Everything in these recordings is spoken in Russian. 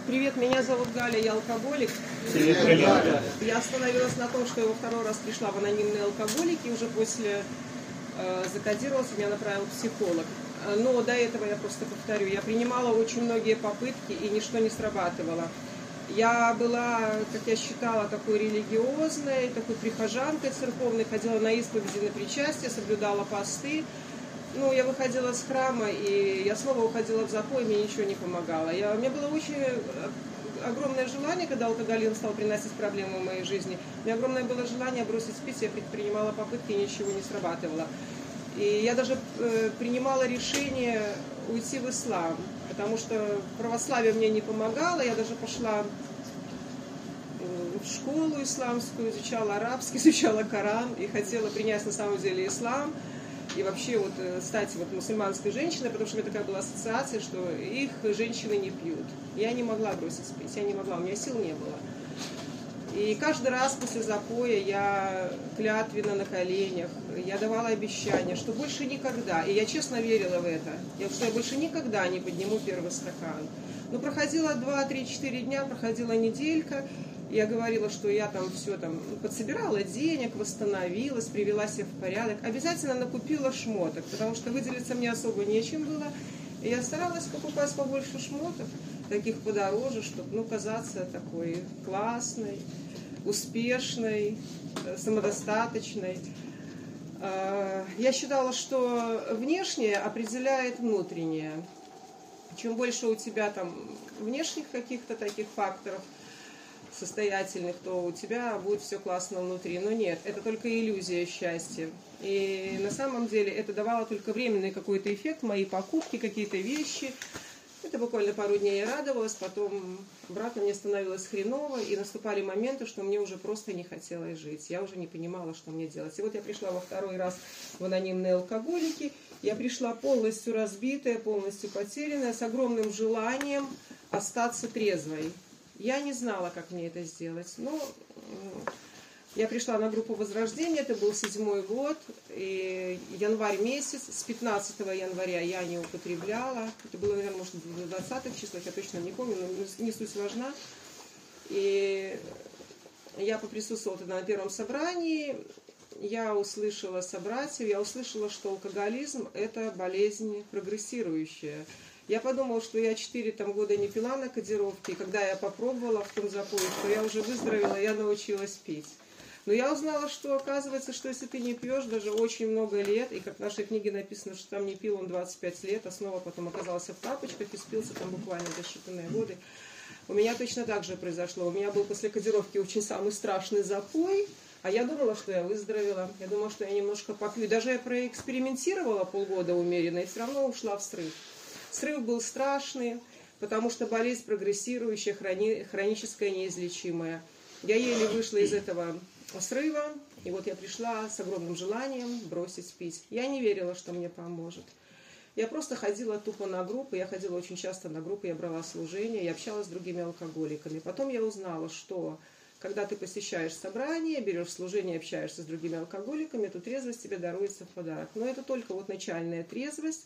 Привет, меня зовут Галя, я алкоголик. Привет, Галя. Я остановилась на том, что я во второй раз пришла в анонимные алкоголики, уже после закодировалась, меня направил психолог. Но до этого я просто повторю, я принимала очень многие попытки, и ничто не срабатывало. Я была, как я считала, такой религиозной, такой прихожанкой церковной, ходила на исповеди, на причастие, соблюдала посты. Ну, я выходила из храма, и я снова уходила в запой, мне ничего не помогало. У меня было очень огромное желание, когда алкоголизм стал приносить проблемы в моей жизни, у меня огромное было желание бросить пить, я предпринимала попытки, и ничего не срабатывало. И я даже принимала решение уйти в ислам, потому что православие мне не помогало, я даже пошла в школу исламскую, изучала арабский, изучала Коран и хотела принять на самом деле ислам. И вообще вот стать вот мусульманской женщиной, потому что у меня такая была ассоциация, что их женщины не пьют. Я не могла бросить пить, я не могла, у меня сил не было. И каждый раз после запоя я клятвенно на коленях, я давала обещания, что больше никогда, и я честно верила в это, что я больше никогда не подниму первый стакан. Но проходило 2-3-4 дня, проходила неделька, я говорила, что я там все там подсобирала денег, восстановилась, привела себя в порядок. Обязательно накупила шмоток, потому что выделиться мне особо нечем было. И я старалась покупать побольше шмоток, таких подороже, чтобы казаться такой классной, успешной, самодостаточной. Я считала, что внешнее определяет внутреннее. Чем больше у тебя там внешних каких-то таких факторов, состоятельных, то у тебя будет все классно внутри. Но нет, это только иллюзия счастья. И на самом деле это давало только временный какой-то эффект, мои покупки, какие-то вещи. Это буквально пару дней я радовалась, потом обратно мне становилось хреново, и наступали моменты, что мне уже просто не хотелось жить. Я уже не понимала, что мне делать. И вот я пришла во второй раз в анонимные алкоголики. Я пришла полностью разбитая, полностью потерянная, с огромным желанием остаться трезвой. Я не знала, как мне это сделать. Но я пришла на группу Возрождения, это был 7-й год, и январь месяц, с 15 января я не употребляла. Это было, наверное, может, в 20-х числах, я точно не помню, но не суть важна. И я поприсутствовала тогда на первом собрании, я услышала собратьев, я услышала, что алкоголизм – это болезнь прогрессирующая. Я подумала, что я 4 года не пила на кодировке, и когда я попробовала в том запое, что я уже выздоровела, я научилась пить. Но я узнала, что оказывается, что если ты не пьешь даже очень много лет, и как в нашей книге написано, что там не пил он 25 лет, а снова потом оказался в тапочках и спился там буквально за считанные годы. У меня точно так же произошло. У меня был после кодировки очень самый страшный запой, а я думала, что я выздоровела. Я думала, что я немножко попью. Даже я проэкспериментировала полгода умеренно и все равно ушла в срыв. Срыв был страшный, потому что болезнь прогрессирующая, хроническая, неизлечимая. Я еле вышла из этого срыва, и вот я пришла с огромным желанием бросить пить. Я не верила, что мне поможет. Я просто ходила тупо на группы, я ходила очень часто на группы, я брала служение, я общалась с другими алкоголиками. Потом я узнала, что когда ты посещаешь собрание, берешь служение, общаешься с другими алкоголиками, то трезвость тебе даруется в подарок. Но это только вот начальная трезвость,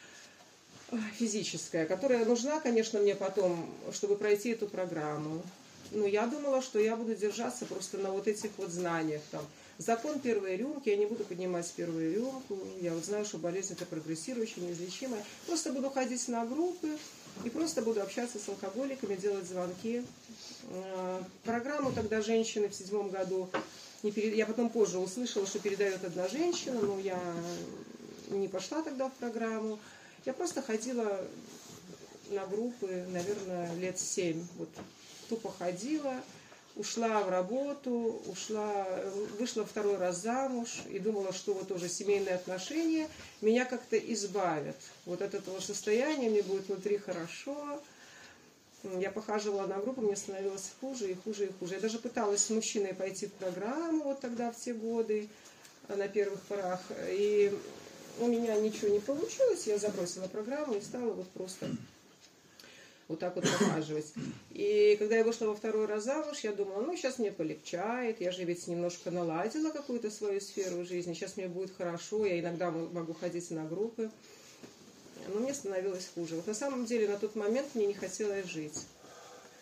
физическая, которая нужна, конечно, мне потом, чтобы пройти эту программу. Но я думала, что я буду держаться просто на вот этих вот знаниях. Там, закон первой рюмки, я не буду поднимать первую рюмку, я вот знаю, что болезнь это прогрессирующая, неизлечимая. Просто буду ходить на группы и просто буду общаться с алкоголиками, делать звонки. Программу тогда женщины в 7-м году, я потом позже услышала, что передает одна женщина, но я не пошла тогда в программу. Я просто ходила на группы, наверное, лет 7. Вот тупо ходила, ушла в работу, вышла второй раз замуж и думала, что вот уже семейные отношения меня как-то избавят. Вот от этого состояния мне будет внутри хорошо. Я похаживала на группу, мне становилось хуже и хуже и хуже. Я даже пыталась с мужчиной пойти в программу вот тогда, в те годы, на первых порах. И у меня ничего не получилось, я забросила программу и стала вот просто вот так вот похаживать. И когда я вышла во второй раз замуж, я думала, сейчас мне полегчает, я же ведь немножко наладила какую-то свою сферу жизни, сейчас мне будет хорошо, я иногда могу ходить на группы. Но мне становилось хуже. Вот на самом деле на тот момент мне не хотелось жить.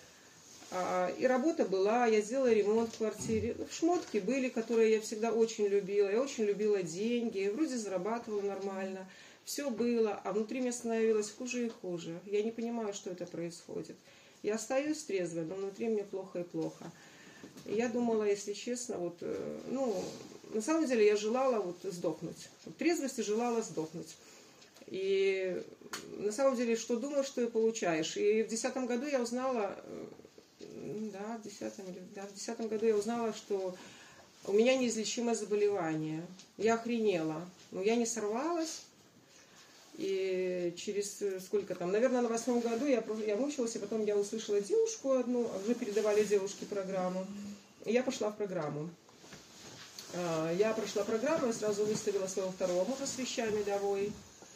И работа была, я сделала ремонт в квартире. Шмотки были, которые я всегда очень любила. Я очень любила деньги, вроде зарабатывала нормально. Все было, а внутри мне становилось хуже и хуже. Я не понимаю, что это происходит. Я остаюсь трезвой, но внутри мне плохо и плохо. И я думала, если честно, вот, на самом деле я желала вот сдохнуть. В трезвости желала сдохнуть. И на самом деле, что думаешь, что и получаешь. И в 2010 году я узнала, в 2010 году я узнала, что у меня неизлечимое заболевание. Я охренела. Но я не сорвалась. И через сколько там, наверное, на 8 году я мучилась, и потом я услышала девушку одну, уже передавали девушке программу. И я пошла в программу. Я прошла программу, я сразу выставила своего второго мужа с вещами домой.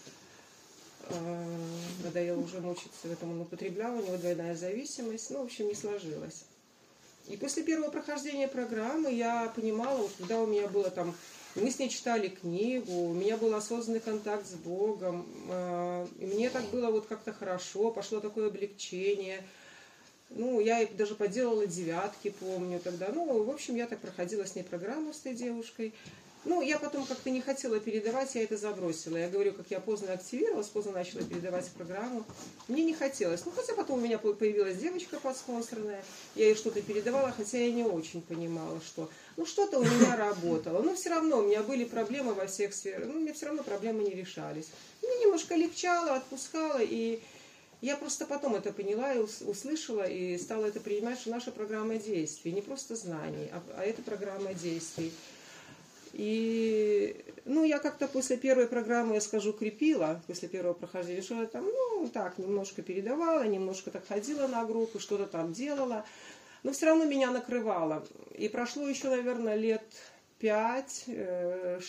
Надоело уже мучиться в этом, он употреблял, у него двойная зависимость. В общем, не сложилось. И после первого прохождения программы я понимала, вот когда у меня было там, мы с ней читали книгу, у меня был осознанный контакт с Богом, и мне так было вот как-то хорошо, пошло такое облегчение. Я даже поделала девятки, помню тогда. В общем, я так проходила с ней программу, с этой девушкой. Я потом как-то не хотела передавать, я это забросила. Я говорю, как я поздно активировалась, поздно начала передавать программу. Мне не хотелось. Хотя потом у меня появилась девочка подспонсорная, я ей что-то передавала, хотя я не очень понимала, что... что-то у меня работало. Но все равно у меня были проблемы во всех сферах. У меня все равно проблемы не решались. Мне немножко легчало, отпускало, и я просто потом это поняла и услышала, и стала это принимать, что наша программа действий, не просто знаний, а это программа действий. И, я как-то после первой программы, я скажу, крепила, после первого прохождения, что я там, так, немножко передавала, немножко так ходила на группы, что-то там делала, но все равно меня накрывало. И прошло еще, наверное, лет 5-6,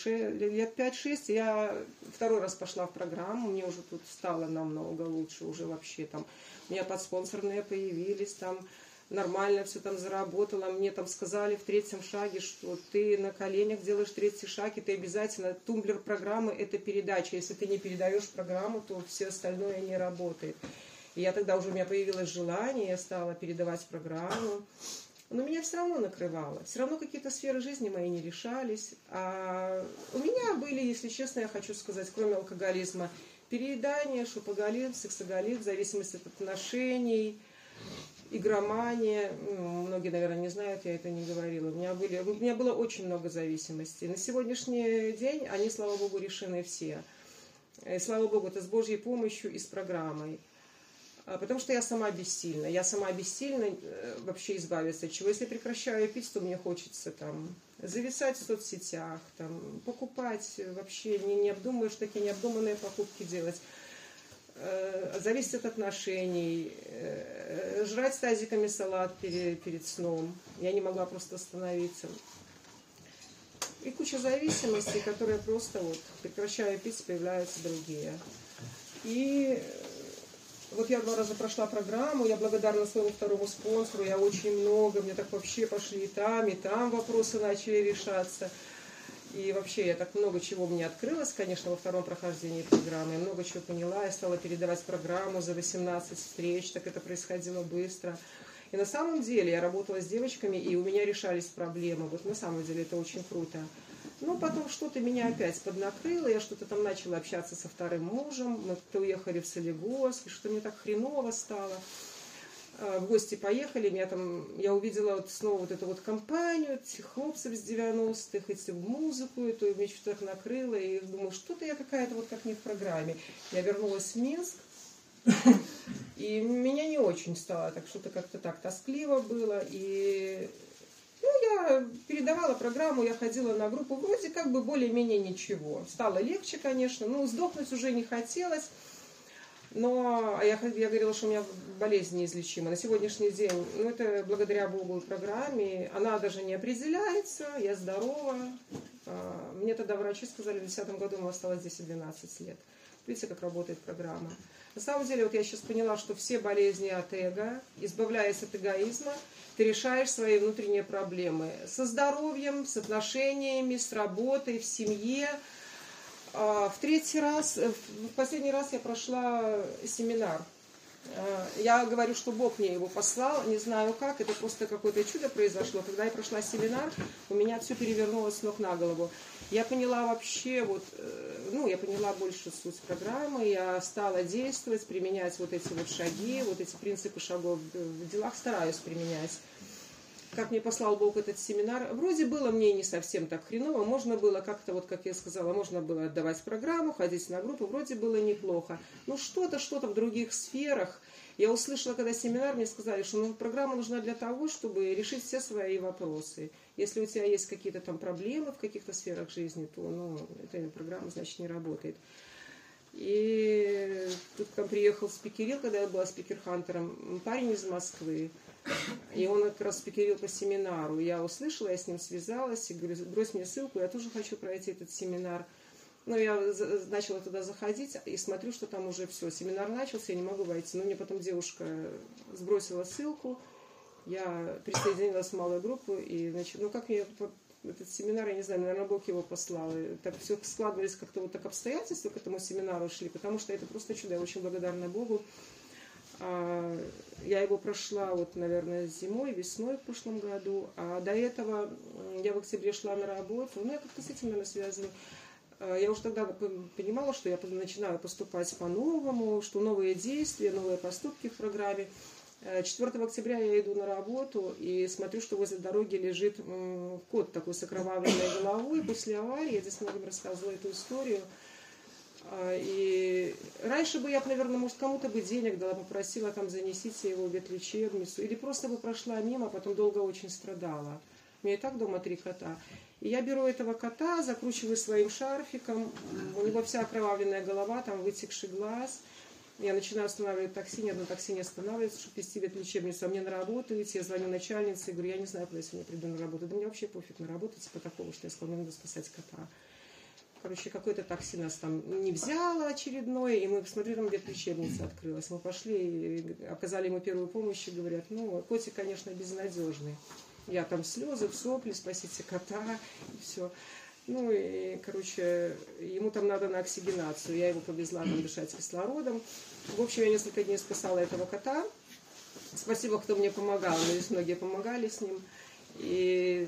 я второй раз пошла в программу, мне уже тут стало намного лучше, уже вообще там, у меня подспонсорные появились, там, нормально все там заработала. Мне там сказали в 3-м шаге, что ты на коленях делаешь 3-й шаг, и ты обязательно, тумблер программы — это передача. Если ты не передаешь программу, то все остальное не работает. И я тогда уже, у меня появилось желание, я стала передавать программу. Но меня все равно накрывало. Все равно какие-то сферы жизни мои не решались. А у меня были, если честно, я хочу сказать, кроме алкоголизма, переедание, шопоголизм, сексоголизм, зависимость от отношений, игромания. Многие, наверное, не знают, я это не говорила. У меня было очень много зависимостей. На сегодняшний день они, слава Богу, решены все. И, слава Богу, это с Божьей помощью и с программой. Потому что я сама бессильна. Я сама бессильна вообще избавиться от чего. Если прекращаю пить, то мне хочется там зависать в соцсетях, там, покупать вообще, не обдумываешь, такие необдуманные покупки делать. Зависит от отношений, жрать тазиками салат перед сном. Я не могла просто остановиться. И куча зависимостей, которые просто прекращаю пить, появляются другие. И вот я 2 раза прошла программу, я благодарна своему второму спонсору, я очень много, мне так вообще пошли и там вопросы начали решаться. И вообще я так много чего мне открылось, конечно, во втором прохождении программы. Я много чего поняла, я стала передавать программу за 18 встреч, так это происходило быстро. И на самом деле я работала с девочками, и у меня решались проблемы. Вот на самом деле это очень круто. Но потом что-то меня опять поднакрыло, я что-то там начала общаться со вторым мужем, мы уехали в Солигорск, и что-то мне так хреново стало. В гости поехали, я увидела снова эту компанию, этих хлопцев с 90-х, эту музыку, эту, меня что-то так накрыло, и думаю, что-то я какая-то как не в программе. Я вернулась в Минск, и меня не очень стало, так что-то как-то так тоскливо было, и я передавала программу, я ходила на группу, вроде как бы более-менее ничего. Стало легче, конечно, сдохнуть уже не хотелось. Но я говорила, что у меня болезнь неизлечима. На сегодняшний день, это благодаря Богу и программе, она даже не определяется, я здорова. Мне тогда врачи сказали, в 2010 году мне осталось 10-12 лет. Видите, как работает программа. На самом деле, я сейчас поняла, что все болезни от эго, избавляясь от эгоизма, ты решаешь свои внутренние проблемы со здоровьем, с отношениями, с работой, в семье. В последний раз я прошла семинар Я говорю, что Бог мне его послал, не знаю как, это просто какое-то чудо произошло. Когда я прошла семинар, у меня все перевернулось с ног на голову. Я поняла вообще, я поняла больше суть программы, я стала действовать, применять вот эти вот шаги, вот эти принципы шагов в делах, стараюсь применять. Как мне послал Бог этот семинар, вроде было мне не совсем так хреново, можно было как-то, вот как я сказала, можно было отдавать программу, ходить на группу, вроде было неплохо. Но что-то в других сферах. Я услышала, когда семинар, мне сказали, что программа нужна для того, чтобы решить все свои вопросы. Если у тебя есть какие-то там проблемы в каких-то сферах жизни, то эта программа, значит, не работает. И тут к нам приехал спикерил, когда я была спикер-хантером, парень из Москвы. И он как раз спикерил по семинару. Я услышала, я с ним связалась и говорю, брось мне ссылку, я тоже хочу пройти этот семинар. Я начала туда заходить и смотрю, что там уже все, семинар начался, я не могу войти. Но мне потом девушка сбросила ссылку, я присоединилась в малую группу, и, как мне этот семинар, я не знаю, наверное, Бог его послал. И так все складывались как-то вот так обстоятельства к этому семинару шли, потому что это просто чудо, я очень благодарна Богу. Я его прошла, наверное, зимой, весной в прошлом году, а до этого я в октябре шла на работу, я как-то с этим, наверное, связываю. Я уже тогда понимала, что я начинаю поступать по-новому, что новые действия, новые поступки в программе. 4 октября я иду на работу и смотрю, что возле дороги лежит кот такой с окровавленной головой после аварии. Я здесь многим рассказывала эту историю. И раньше бы я, наверное, может, кому-то бы денег дала, попросила там занесите его в ветлечебницу, или просто бы прошла мимо, а потом долго очень страдала. У меня и так дома 3 кота. И я беру этого кота, закручиваю своим шарфиком, у него вся окровавленная голова, там вытекший глаз. Я начинаю останавливать такси, ни одно такси не останавливается, чтобы везти в ветлечебницу. А мне на работу идти, я звоню начальнице и говорю, я не знаю, куда я сегодня приду на работу. Да мне вообще пофиг на работу, типа такого, что я сказала, мне надо спасать кота. Какое-то такси нас там не взяло очередное, и мы посмотрели, там ветлечебница открылась. Мы пошли, оказали ему первую помощь и говорят, котик, конечно, безнадежный. Я там слезы, сопли, спасите кота, и все. Ему там надо на оксигенацию. Я его повезла там дышать кислородом. В общем, я несколько дней спасала этого кота. Спасибо, кто мне помогал. Здесь многие помогали с ним. И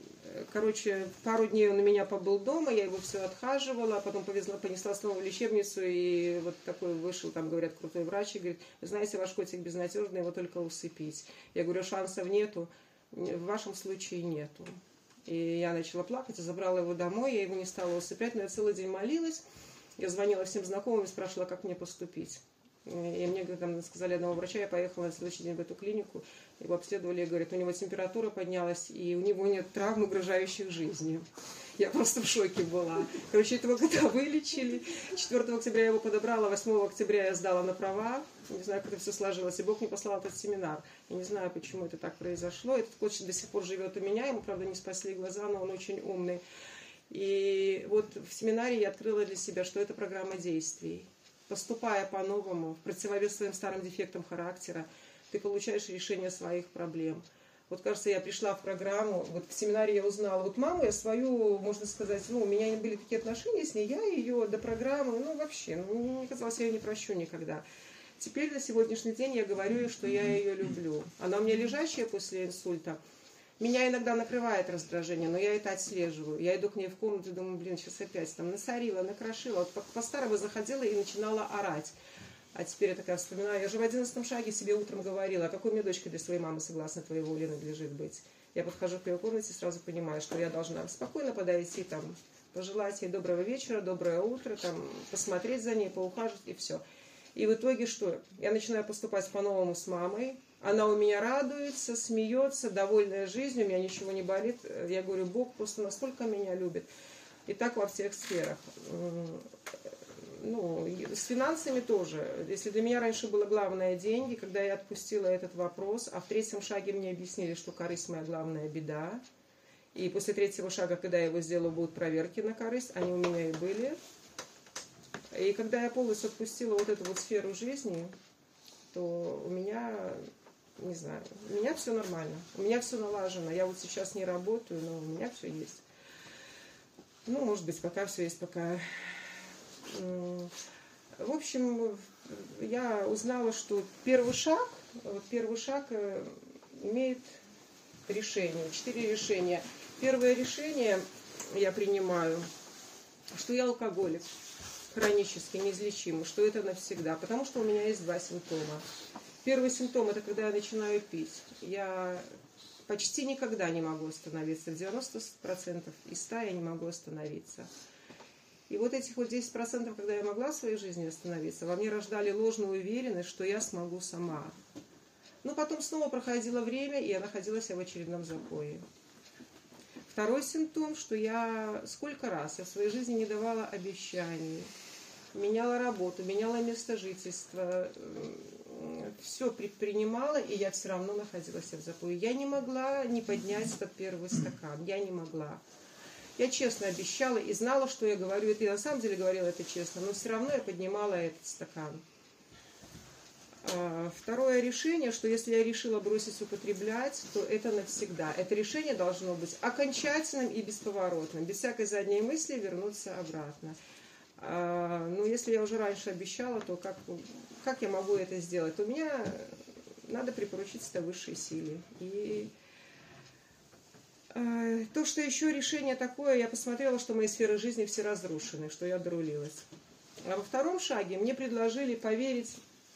пару дней он у меня побыл дома, я его все отхаживала, потом понесла снова в лечебницу, и вот такой вышел, там, говорят, крутой врач, и говорит, вы знаете, ваш котик безнадежный, его только усыпить. Я говорю, шансов нету, в вашем случае нету. И я начала плакать, забрала его домой, я его не стала усыпять, но я целый день молилась, я звонила всем знакомым и спрашивала, как мне поступить. И мне там сказали одного врача, я поехала на следующий день в эту клинику, его обследовали и говорят, у него температура поднялась, и у него нет травм, угрожающих жизни. Я просто в шоке была. Этого кота вылечили. 4 октября я его подобрала, 8 октября я сдала на права. Не знаю, как это все сложилось. И Бог мне послал этот семинар. Я не знаю, почему это так произошло. Этот кот до сих пор живет у меня. Ему, правда, не спасли глаза, но он очень умный. И вот в семинаре я открыла для себя, что это программа действий. Поступая по-новому, в противовес своим старым дефектам характера, ты получаешь решение своих проблем. Кажется, я пришла в программу, в семинаре я узнала, маму я свою, можно сказать, у меня были такие отношения с ней, я ее до программы, вообще, мне казалось, я ее не прощу никогда. Теперь на сегодняшний день я говорю ей, что я ее люблю. Она у меня лежащая после инсульта. Меня иногда накрывает раздражение, но я это отслеживаю. Я иду к ней в комнату и думаю, сейчас опять там насорила, накрошила. По-старому заходила и начинала орать. А теперь я такая вспоминаю, я же в 11 шаге себе утром говорила, а какой мне дочкой для своей мамы согласно твоей воле надлежит быть. Я подхожу к ее комнате и сразу понимаю, что я должна спокойно подойти, пожелать ей доброго вечера, доброе утро, посмотреть за ней, поухаживать и все. И в итоге что? Я начинаю поступать по-новому с мамой. Она у меня радуется, смеется, довольная жизнью, у меня ничего не болит. Я говорю, Бог просто настолько меня любит. И так во всех сферах. С финансами тоже. Если для меня раньше было главное деньги, когда я отпустила этот вопрос, а в 3 шаге мне объяснили, что корысть моя главная беда. И после 3 шага, когда я его сделала, будут проверки на корысть, они у меня и были. И когда я полностью отпустила эту сферу жизни, то у меня, не знаю, у меня все нормально, у меня все налажено. Я сейчас не работаю, но у меня все есть. Может быть, пока все есть, пока... В общем, я узнала, что первый шаг имеет решение, 4 решения. Первое решение я принимаю, что я алкоголик, хронически неизлечимый, что это навсегда, потому что у меня есть 2 симптома. Первый симптом – это когда я начинаю пить. Я почти никогда не могу остановиться, в 90% из 100 я не могу остановиться. И вот этих вот 10%, когда я могла в своей жизни остановиться, во мне рождали ложную уверенность, что я смогу сама. Но потом снова проходило время, и я находилась в очередном запое. Второй симптом, что я сколько раз я в своей жизни не давала обещаний, меняла работу, меняла место жительства, все предпринимала, и я все равно находилась в запое. Я не могла не поднять этот первый стакан, я не могла. Я честно обещала и знала, что я говорю. Это я на самом деле говорила это честно, но все равно я поднимала этот стакан. Второе решение, что если я решила бросить употреблять, то это навсегда. Это решение должно быть окончательным и бесповоротным, без всякой задней мысли вернуться обратно. Но если я уже раньше обещала, то как я могу это сделать? То меня надо припоручить это высшей силе. И то, что еще решение такое, я посмотрела, что мои сферы жизни все разрушены, что я дорулилась. А во втором шаге мне предложили поверить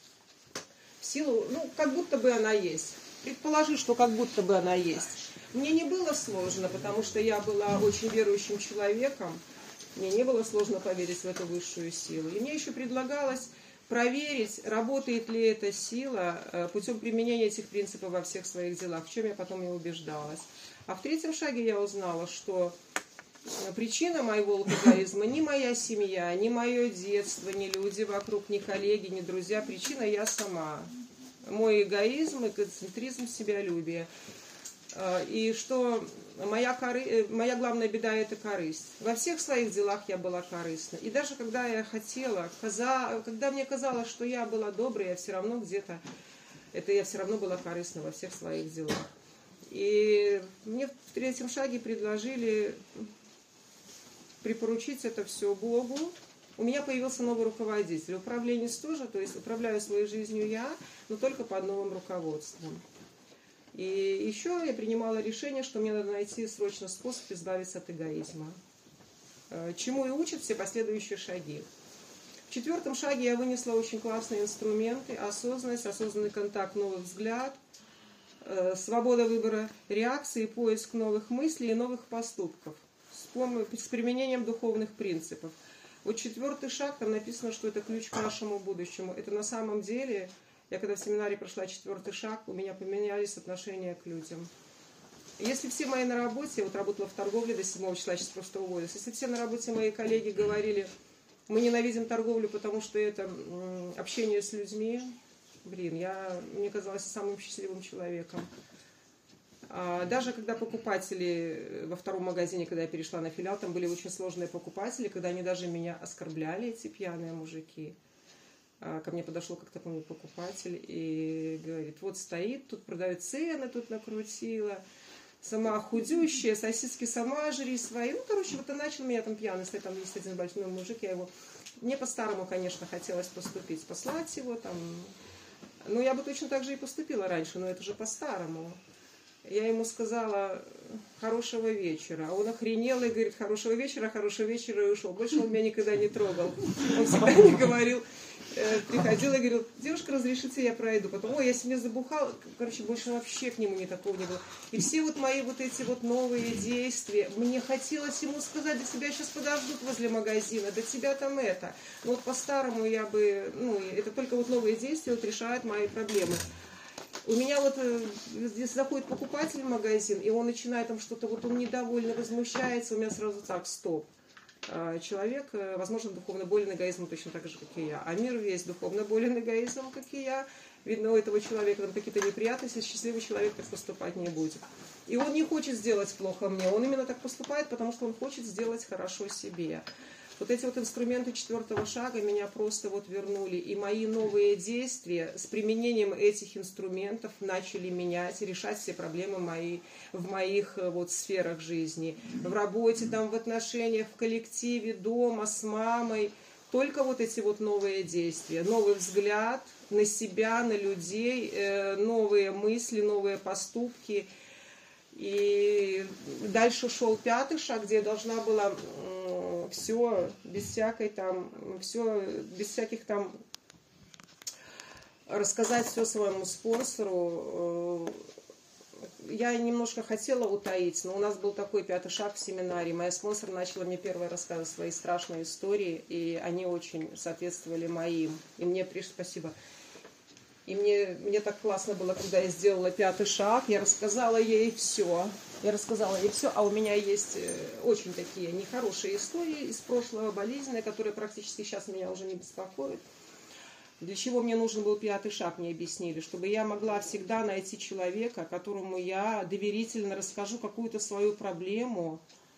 в силу, как будто бы она есть. Предположить, что как будто бы она есть. Мне не было сложно, потому что я была очень верующим человеком. Мне не было сложно поверить в эту высшую силу. И мне еще предлагалось проверить, работает ли эта сила путем применения этих принципов во всех своих делах, в чем я потом и убеждалась. А в третьем шаге я узнала, что причина моего алкоголизма не моя семья, не мое детство, не люди вокруг, не коллеги, не друзья. Причина я сама. Мой эгоизм, эгоцентризм, себялюбие. И что моя главная беда – это корысть. Во всех своих делах я была корыстна. И даже когда я хотела, когда мне казалось, что я была доброй, я все равно была корыстна во всех своих делах. И мне в третьем шаге предложили припоручить это все Богу. У меня появился новый руководитель. Управленец тоже, то есть управляю своей жизнью я, но только под новым руководством. И еще я принимала решение, что мне надо найти срочно способ избавиться от эгоизма. Чему и учат все последующие шаги. В четвертом шаге я вынесла очень классные инструменты: осознанность, осознанный контакт, новый взгляд, свобода выбора реакции, поиск новых мыслей и новых поступков с применением духовных принципов. Вот четвертый шаг, там написано, что это ключ к нашему будущему. Это на самом деле, я когда в семинаре прошла четвертый шаг, у меня поменялись отношения к людям. Если все мои на работе, я вот работала в торговле до 7 числа, сейчас просто уволилась, если все на работе мои коллеги говорили, мы ненавидим торговлю, потому что это общение с людьми, мне казалось самым счастливым человеком. Даже когда покупатели во втором магазине, когда я перешла на филиал, там были очень сложные покупатели, когда они даже меня оскорбляли, эти пьяные мужики. Ко мне подошел как-то, помню, покупатель и говорит: вот стоит, тут продают цены, тут накрутила, сама худющая, сосиски сама жри свои. Вот и начал меня там пьяный стоять, там есть один большой мужик, мне по-старому, конечно, хотелось поступить, послать его там. Я бы точно так же и поступила раньше, но это же по-старому. Я ему сказала: хорошего вечера. А он охренел и говорит: хорошего вечера, и ушел. Больше он меня никогда не трогал. Он всегда мне говорил, приходил и говорил: девушка, разрешите, я пройду. Потом: ой, я себе забухал. Больше вообще к нему такого не было. И все мои эти новые действия, мне хотелось ему сказать: да тебя сейчас подождут возле магазина, да тебя там это. Но по-старому я бы, это только новые действия решают мои проблемы. У меня здесь заходит покупатель в магазин, и он начинает там что-то, он недовольно, возмущается, у меня сразу так: стоп. Человек, возможно, духовно болен эгоизмом точно так же, как и я. А мир весь духовно болен эгоизмом, как и я. Видно, у этого человека там какие-то неприятности, счастливый человек так поступать не будет. И он не хочет сделать плохо мне, он именно так поступает, потому что он хочет сделать хорошо себе. Вот эти инструменты четвертого шага меня просто вернули. И мои новые действия с применением этих инструментов начали менять, решать все проблемы в моих сферах жизни. В работе, в отношениях, в коллективе, дома, с мамой. только вот эти вот новые действия, новый взгляд на себя, на людей, новые мысли, новые поступки. И дальше шел 5-й шаг, где я должна была все без всяких там рассказать все своему спонсору. Я немножко хотела утаить, но у нас был такой 5-й шаг в семинаре. Моя спонсор начала мне первые рассказывать свои страшные истории, и они очень соответствовали моим. И мне спасибо. И мне так классно было, когда я сделала 5-й шаг, я рассказала ей все. А у меня есть очень такие нехорошие истории из прошлого, болезненные, которые практически сейчас меня уже не беспокоят. Для чего мне нужен был 5-й шаг, мне объяснили, чтобы я могла всегда найти человека, которому я доверительно расскажу какую-то свою проблему.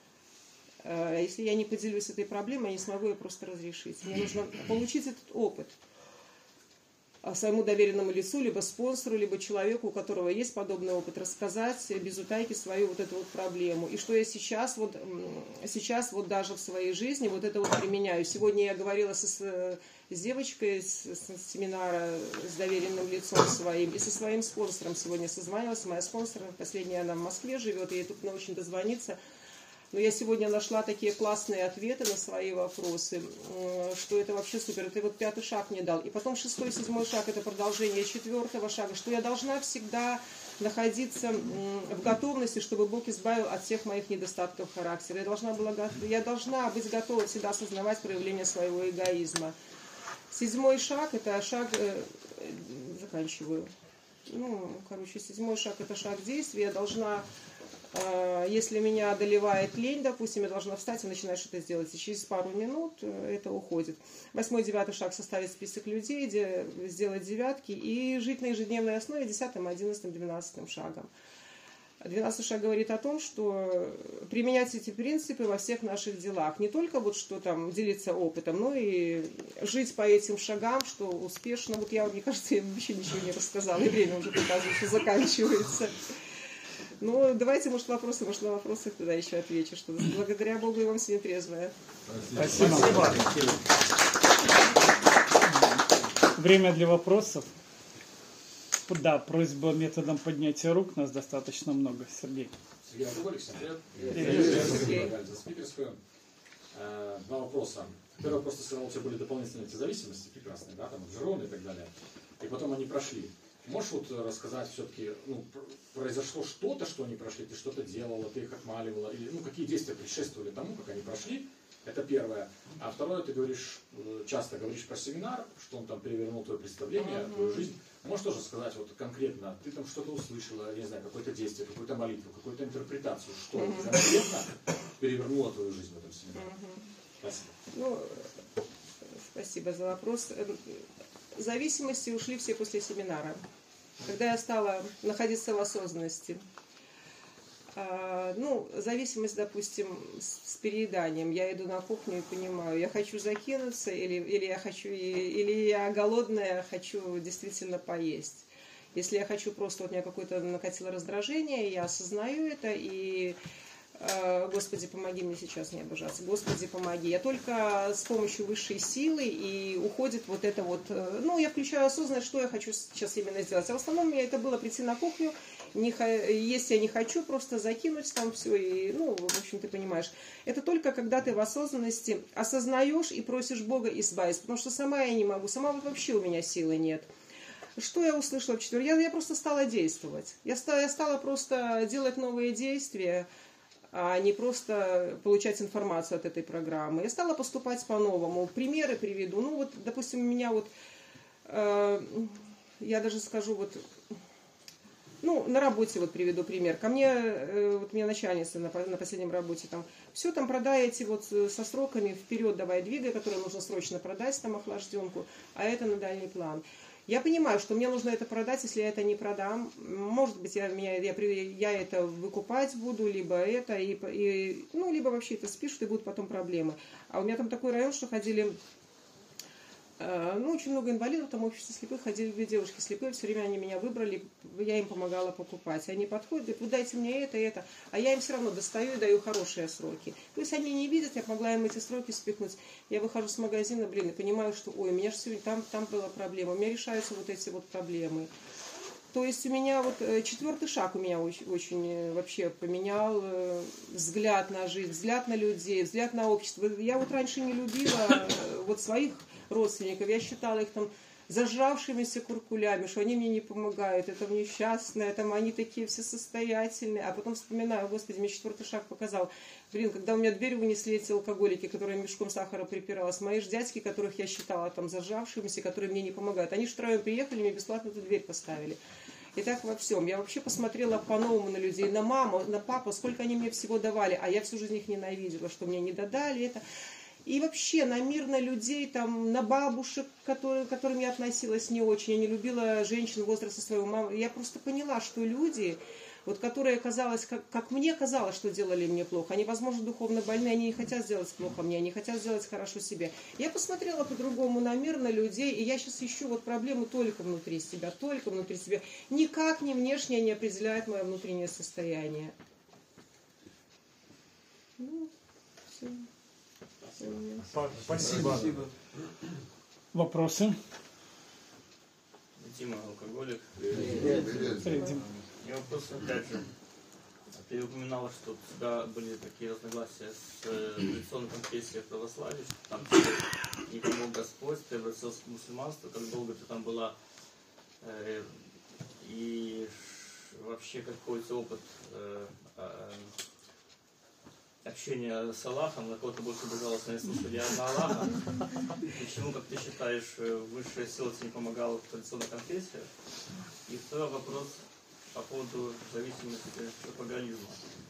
Если я не поделюсь этой проблемой, я не смогу ее просто разрешить. Мне нужно получить этот опыт своему доверенному лицу, либо спонсору, либо человеку, у которого есть подобный опыт, рассказать без утайки свою вот эту вот проблему. И что я сейчас вот даже в своей жизни вот это вот применяю. Сегодня я говорила с девочкой с семинара, с доверенным лицом своим, и со своим спонсором сегодня созванивалась. Моя спонсор, последняя, она в Москве живет, и ей тут очень дозвониться. Но я сегодня нашла такие классные ответы на свои вопросы, что это вообще супер. Это вот 5-й шаг мне дал. И потом 6-й, 7-й шаг, это продолжение 4-го шага, что я должна всегда находиться в готовности, чтобы Бог избавил от всех моих недостатков характера. Я должна быть готова всегда осознавать проявление своего эгоизма. 7-й шаг, это шаг, заканчиваю. 7-й шаг, это шаг действия. Я должна, если меня одолевает лень, допустим, я должна встать и начинать что-то сделать. И через пару минут это уходит. 8-й, 9-й шаг — составить список людей, сделать девятки и жить на ежедневной основе 10-м, 11-м, 12-м шагом. 12-й шаг говорит о том, что применять эти принципы во всех наших делах. Не только вот что там делиться опытом, но и жить по этим шагам, что успешно. Вот мне кажется, я вообще ничего не рассказала, и время уже показывает, что заканчивается. Ну, давайте, может, на вопросы тогда еще отвечу, что благодаря Богу и вам сегодня трезвая. Спасибо. Время для вопросов. Да, просьба методом поднятия рук, нас достаточно много. Сергей. Сергей Анатольевич, привет. Сергей. За спикерскую. Два вопроса. Первый вопрос, ты сказал, у тебя были дополнительные эти зависимости прекрасные, да, там, Джерон и так далее. И потом они прошли. Можешь вот рассказать все-таки, произошло что-то, что они прошли, ты что-то делала, ты их отмаливала, или, какие действия предшествовали тому, как они прошли? Это первое. А второе, ты часто говоришь про семинар, что он там перевернул твое представление, твою жизнь. Можешь тоже сказать вот конкретно, ты там что-то услышала, я не знаю, какое-то действие, какую-то молитву, какую-то интерпретацию, что конкретно перевернуло твою жизнь в этом семинаре? Спасибо. Спасибо за вопрос. Зависимости ушли все после семинара. Когда я стала находиться в осознанности, зависимость, допустим, с перееданием. Я иду на кухню и понимаю, я хочу закинуться, или я голодная, хочу действительно поесть. Если я хочу просто, у меня какое-то накатило раздражение, я осознаю это и Господи, помоги мне сейчас не обижаться. Господи, помоги. Я только с помощью высшей силы, и уходит вот это вот. Я включаю осознанность, что я хочу сейчас именно сделать. А в основном мне это было прийти на кухню, есть я не хочу, просто закинуть там все. И, в общем, ты понимаешь. Это только когда ты в осознанности осознаешь и просишь Бога избавиться. Потому что сама я не могу, сама вообще у меня силы нет. Что я услышала в 4? Я просто стала действовать. Я стала просто делать новые действия, а не просто получать информацию от этой программы. Я стала поступать по-новому. Примеры приведу. Допустим, у меня я даже скажу, на работе приведу пример. Ко мне, меня начальница на последнем работе, все продай эти со сроками вперед, давай двигай, которые нужно срочно продать, охлажденку, а это на дальний план. Я понимаю, что мне нужно это продать, если я это не продам. Может быть, я это выкупать буду, либо это, либо вообще это спишут, и будут потом проблемы. А у меня там такой район, что ходили Ну, очень много инвалидов, там общество слепых, ходили две девушки слепые, все время они меня выбрали, я им помогала покупать. Они подходят, говорят, вы дайте мне это, а я им все равно достаю и даю хорошие сроки. То есть они не видят, я могла им эти сроки спихнуть. Я выхожу с магазина, и понимаю, что, ой, у меня же сегодня там была проблема, у меня решаются вот эти вот проблемы. То есть у меня вот 4-й шаг у меня очень вообще поменял взгляд на жизнь, взгляд на людей, взгляд на общество. Я вот раньше не любила вот своих родственников, я считала их там зажравшимися куркулями, что они мне не помогают, это несчастные, там они такие все состоятельные. А потом вспоминаю, господи, мне 4-й шаг показал. Когда у меня дверь вынесли эти алкоголики, которые мешком сахара припиралась, мои же дядьки, которых я считала там зажравшимися, которые мне не помогают, они же втроем приехали, мне бесплатно эту дверь поставили. И так во всем. Я вообще посмотрела по-новому на людей, на маму, на папу, сколько они мне всего давали, а я всю жизнь их ненавидела, что мне не додали это. И вообще на мир, на людей, там, на бабушек, к которым я относилась не очень. Я не любила женщин возраста своего мамы. Я просто поняла, что люди, вот, которые казалось, как мне казалось, что делали мне плохо, они, возможно, духовно больны, они не хотят сделать плохо мне, они хотят сделать хорошо себе. Я посмотрела по-другому на мир, на людей, и я сейчас ищу вот проблему только внутри себя, только внутри себя. Никак не внешне не определяет мое внутреннее состояние. Ну, все. Спасибо. Вопросы? Дима, алкоголик. Привет, Дим. У меня вопрос, опять же, ты упоминала, что у тебя были такие разногласия с традиционной конфессией православия, что там тебе не помог Господь, ты обратился к мусульманству, как долго ты там была, и вообще какой-то опыт общения с Аллахом, на кого-то больше безжалостно слушали на Аллаха. Почему, как ты считаешь, высшая сила тебе не помогала в традиционной конфессии? И второй вопрос по поводу зависимости от шопоголизма.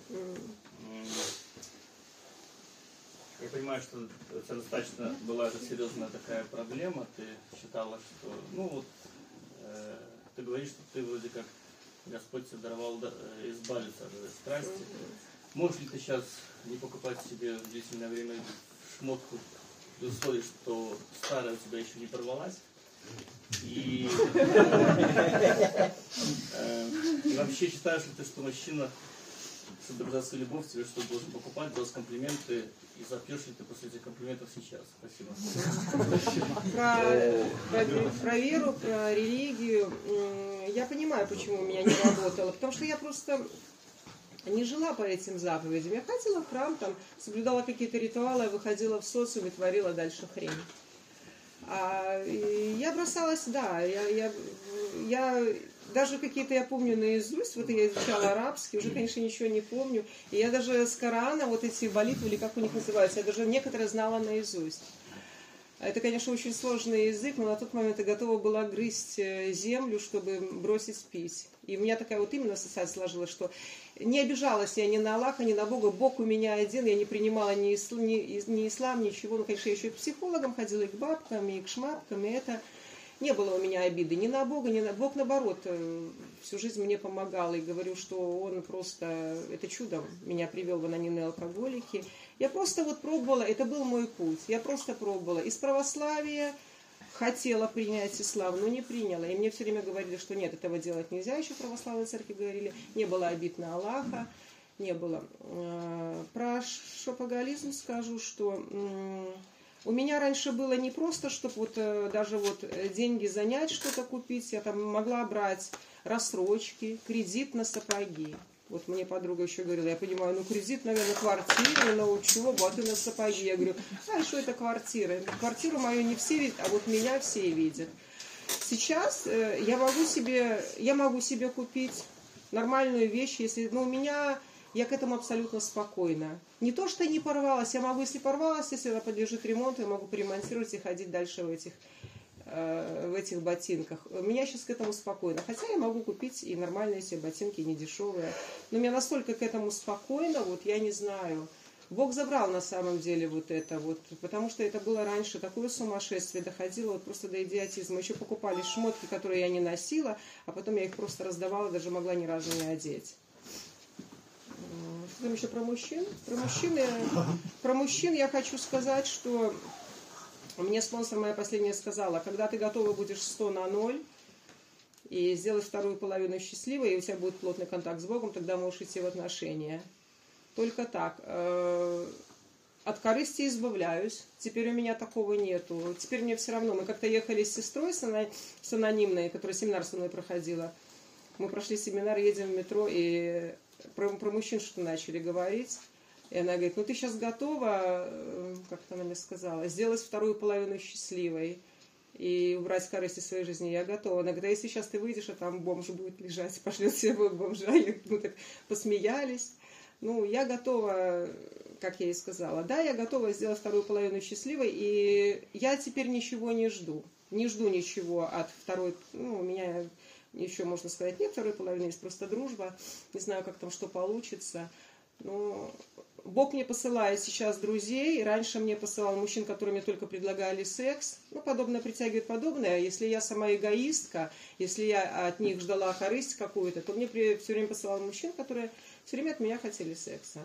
Я понимаю, что это достаточно была же серьезная такая проблема. Ты считала, что, ну вот, ты говоришь, что ты вроде как Господь тебе даровал избавиться от страсти. Можешь ли ты сейчас не покупать себе в длительное время шмотку при условии, что старая у тебя еще не порвалась? И вообще считаешь ли ты, что мужчина, чтобы доказать свою любовь, тебе что должен покупать, делать комплименты, и запьешь ли ты после этих комплиментов сейчас? Спасибо. Про веру, про религию. Я понимаю, почему у меня не работало. Потому что я просто не жила по этим заповедям. Я ходила в храм, там, соблюдала какие-то ритуалы, выходила в социум и творила дальше хрень. Я бросалась, да, я даже какие-то я помню наизусть, вот я изучала арабский, уже, конечно, ничего не помню. И я даже с Корана, вот эти молитвы, или как у них называются, я даже некоторые знала наизусть. Это, конечно, очень сложный язык, но на тот момент я готова была грызть землю, чтобы бросить пить. И у меня такая вот именно ассоциация сложилась, что не обижалась я ни на Аллаха, ни на Бога. Бог у меня один, я не принимала ни ислам, ничего. Ну, конечно, я еще и к психологам ходила, и к бабкам, и к шмапкам, и это... Не было у меня обиды ни на Бога, ни на... Бог, наоборот, всю жизнь мне помогал. И говорю, что Он просто... Это чудом меня привел в анонимные алкоголики. Я просто вот пробовала, это был мой путь. Я просто пробовала. Из православия хотела принять ислам, но не приняла. И мне все время говорили, что нет, этого делать нельзя. Еще в православной церкви говорили. Не было обид на Аллаха. Не было. Про шопоголизм скажу, что... У меня раньше было не просто, чтобы вот даже вот деньги занять, что-то купить. Я там могла брать рассрочки, кредит на сапоги. Вот мне подруга еще говорила, я понимаю, ну кредит, наверное, квартиру, на учебу, а ты на сапоги. Я говорю, а что это квартира? Квартиру мою не все видят, а вот меня все видят. Сейчас я могу себе купить нормальную вещь, если, ну, у меня... Я к этому абсолютно спокойна. Не то, что не порвалась, я могу, если порвалась, если она подлежит ремонту, я могу поремонтировать и ходить дальше в этих ботинках. У меня сейчас к этому спокойно. Хотя я могу купить и нормальные себе ботинки, не дешевые. Но у меня настолько к этому спокойно, вот я не знаю. Бог забрал на самом деле вот это вот, потому что это было раньше такое сумасшествие, доходило вот просто до идиотизма. Еще покупали шмотки, которые я не носила, а потом я их просто раздавала, даже могла ни разу не одеть. Что там еще про мужчин? Про мужчин я хочу сказать, что Мне спонсор моя последняя сказала, когда ты готова будешь 100/0 и сделать вторую половину счастливой, и у тебя будет плотный контакт с Богом, тогда можешь идти в отношения. Только так. От корысти избавляюсь. Теперь у меня такого нету. Теперь мне все равно. Мы как-то ехали с сестрой с анонимной, которая семинар со мной проходила. Мы прошли семинар, едем в метро, и про мужчин что-то начали говорить. И она говорит, ну ты сейчас готова, как-то она мне сказала, сделать вторую половину счастливой и убрать корысть из своей жизни. Я готова. Она говорит, а если сейчас ты выйдешь, а там бомж будет лежать, пошлет себе Бог бомжа. Мы так посмеялись. Ну, я готова, как я ей сказала, да, я готова сделать вторую половину счастливой, и я теперь ничего не жду. Не жду ничего от второй, ну, у меня еще, можно сказать, нет второй половины, есть просто дружба. Не знаю, как там что получится. Но Бог мне посылает сейчас друзей. Раньше мне посылал мужчин, которые мне только предлагали секс. Ну, подобное притягивает подобное. Если я сама эгоистка, если я от них ждала корысть какую-то, то мне все время посылал мужчин, которые все время от меня хотели секса.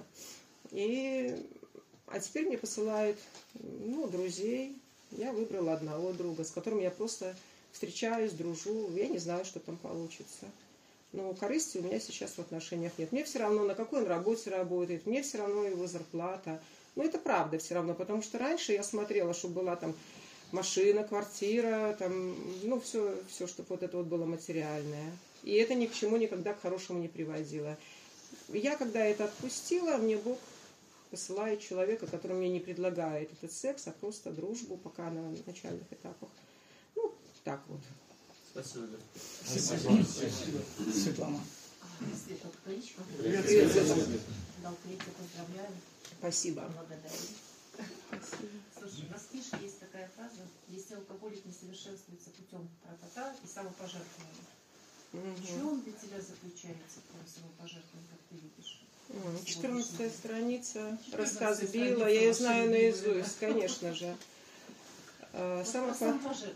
А теперь мне посылают, ну, друзей. Я выбрала одного друга, с которым я просто встречаюсь, дружу. Я не знаю, что там получится. Но корысти у меня сейчас в отношениях нет. Мне все равно, на какой он работе работает, мне все равно его зарплата. Ну, это правда все равно, потому что раньше я смотрела, чтобы была там машина, квартира, там, ну, все, чтобы вот это вот было материальное. И это ни к чему никогда к хорошему не приводило. Я, когда это отпустила, мне Бог посылает человека, который мне не предлагает этот секс, а просто дружбу пока на начальных этапах. Ну, так вот. Спасибо. Спасибо. Светлана. Привет. Дал третью, поздравляю. Спасибо. Благодарю. Спасибо. Слушай, в Раскише есть такая фраза: если алкоголик не совершенствуется путем тра-та-та и самопожертвования. В чем для тебя заключается твое самопожертвование, как ты видишь? 14 страница, рассказ Билла, я ее знаю наизусть, конечно же. Самопожертвование.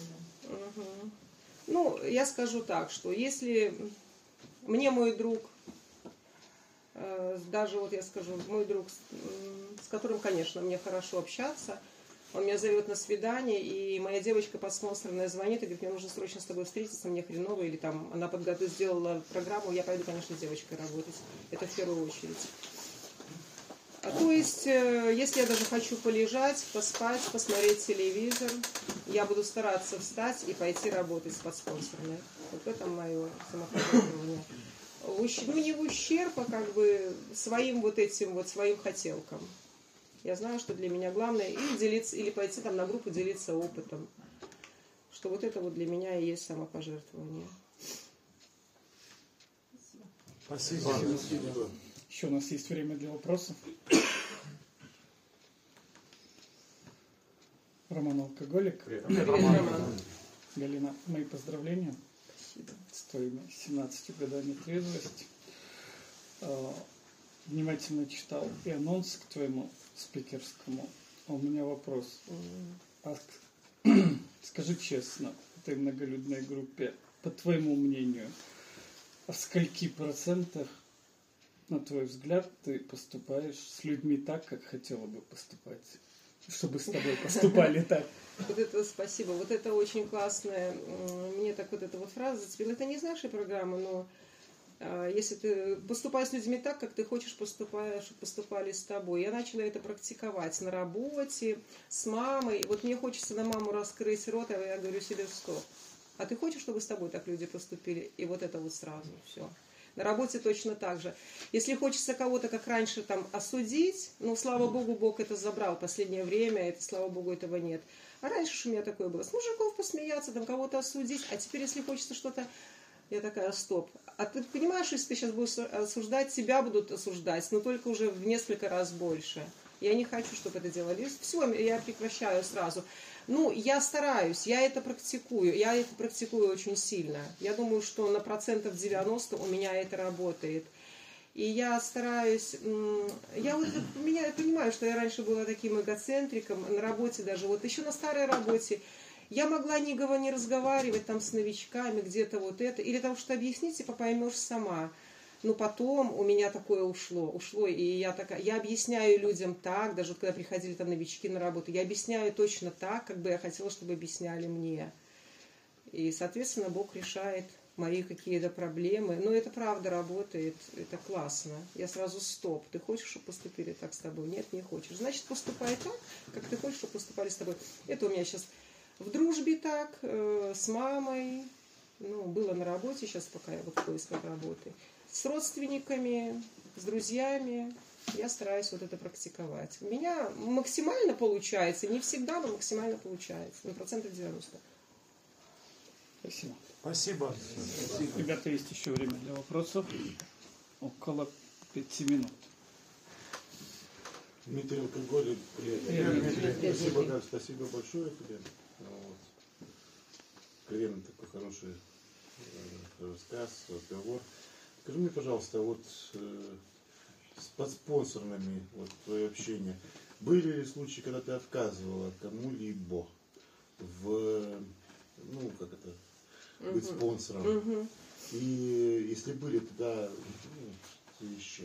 Ну, я скажу так, что если мне мой друг, даже вот я скажу, мой друг, с которым, конечно, мне хорошо общаться, он меня зовет на свидание, и моя девочка подспонсорная звонит и говорит, мне нужно срочно с тобой встретиться, мне хреново, или там она сделала программу, я пойду, конечно, с девочкой работать. Это в первую очередь. То есть, если я даже хочу полежать, поспать, посмотреть телевизор, я буду стараться встать и пойти работать с подспонсорной. Вот это мое самопожертвование. Ну, не в ущерб, а как бы своим вот этим вот, своим хотелкам. Я знаю, что для меня главное или делиться, или пойти там на группу делиться опытом. Что вот это вот для меня и есть самопожертвование. Спасибо. Спасибо. Еще у нас есть время для вопросов. Роман алкоголик. Привет, Роман. Галина, мои поздравления. Спасибо. С твоими 17 годами трезвости. Внимательно читал и анонс к твоему спикерскому. У меня вопрос. Скажи честно, в этой многолюдной группе, по твоему мнению, в скольки процентах, на твой взгляд, ты поступаешь с людьми так, как хотела бы поступать? Чтобы с тобой поступали так. Вот это спасибо. Вот это очень классная. Мне так вот эта вот фраза зацепила. Это не из нашей программы, но если ты поступаешь с людьми так, как ты хочешь, чтобы поступали с тобой. Я начала это практиковать на работе, с мамой. Вот мне хочется на маму раскрыть рот, а я говорю себе: стоп. А ты хочешь, чтобы с тобой так люди поступили? И вот это вот сразу все. На работе точно так же. Если хочется кого-то, как раньше, там, осудить, ну, слава Богу, Бог это забрал. В последнее время, это, слава Богу, этого нет. А раньше у меня такое было. С мужиков посмеяться, там, кого-то осудить. А теперь, если хочется что-то, я такая: стоп. А ты понимаешь, если ты сейчас будешь осуждать, тебя будут осуждать, но только уже в несколько раз больше. Я не хочу, чтобы это делали. Все, я прекращаю сразу. Ну, я стараюсь, я это практикую очень сильно. Я думаю, что на 90% у меня это работает. И я стараюсь, я понимаю, что я раньше была таким эгоцентриком, на работе даже, вот еще на старой работе, я могла не разговаривать там с новичками, где-то вот это, или там что-то объяснить, типа поймешь сама. Но потом у меня такое ушло, и я объясняю людям так, даже вот когда приходили там новички на работу, я объясняю точно так, как бы я хотела, чтобы объясняли мне. И, соответственно, Бог решает мои какие-то проблемы. Но это правда работает, это классно. Я сразу стоп. Ты хочешь, чтобы поступили так с тобой? Нет, не хочешь. Значит, поступай так, как ты хочешь, чтобы поступали с тобой. Это у меня сейчас в дружбе так, с мамой. Ну, было на работе, сейчас пока я вот в поисках работы. С родственниками, с друзьями. Я стараюсь вот это практиковать. У меня максимально получается, не всегда, но максимально получается. На 90%. Спасибо. Спасибо. Ребята, есть еще время для вопросов. Около 5 минут. Дмитрий Алкоголик, привет. Привет. Спасибо большое тебе. Вот. Откровенно такой хороший рассказ, разговор. Скажи мне, пожалуйста, вот с подспонсорными вот твое общение. Были ли случаи, когда ты отказывала кому-либо в, ну, как это, быть спонсором? И если были, тогда еще.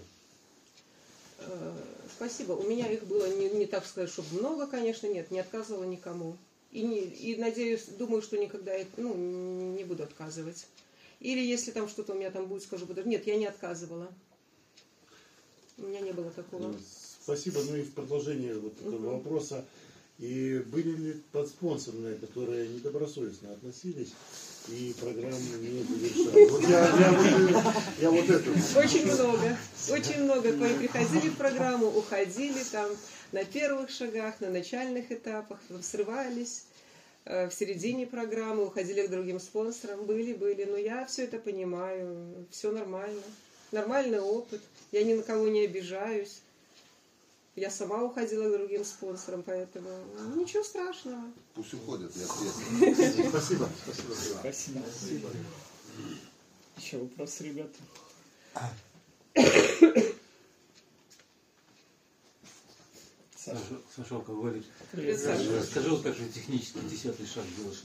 Спасибо. У меня их было не так сказать, чтобы много, конечно, нет, не отказывала никому. И надеюсь, думаю, что никогда не буду отказывать. Или если там что-то у меня там будет, скажу, нет, я не отказывала. У меня не было такого. Спасибо. Ну и в продолжение вот этого вопроса. И были ли подспонсорные, которые недобросовестно относились и программу не завершали? Вот я вот это. Очень много. Приходили в программу, уходили там на первых шагах, на начальных этапах, срывались. В середине программы, уходили к другим спонсорам, были. Но я все это понимаю, все нормально. Нормальный опыт, я ни на кого не обижаюсь. Я сама уходила к другим спонсорам, поэтому ничего страшного. Пусть уходят, я ответственна. Спасибо. Спасибо. Еще вопросы, ребята? Саша Алкоголик. Привет, Саша. Скажи, вот как же технически 10-й шаг делаешь?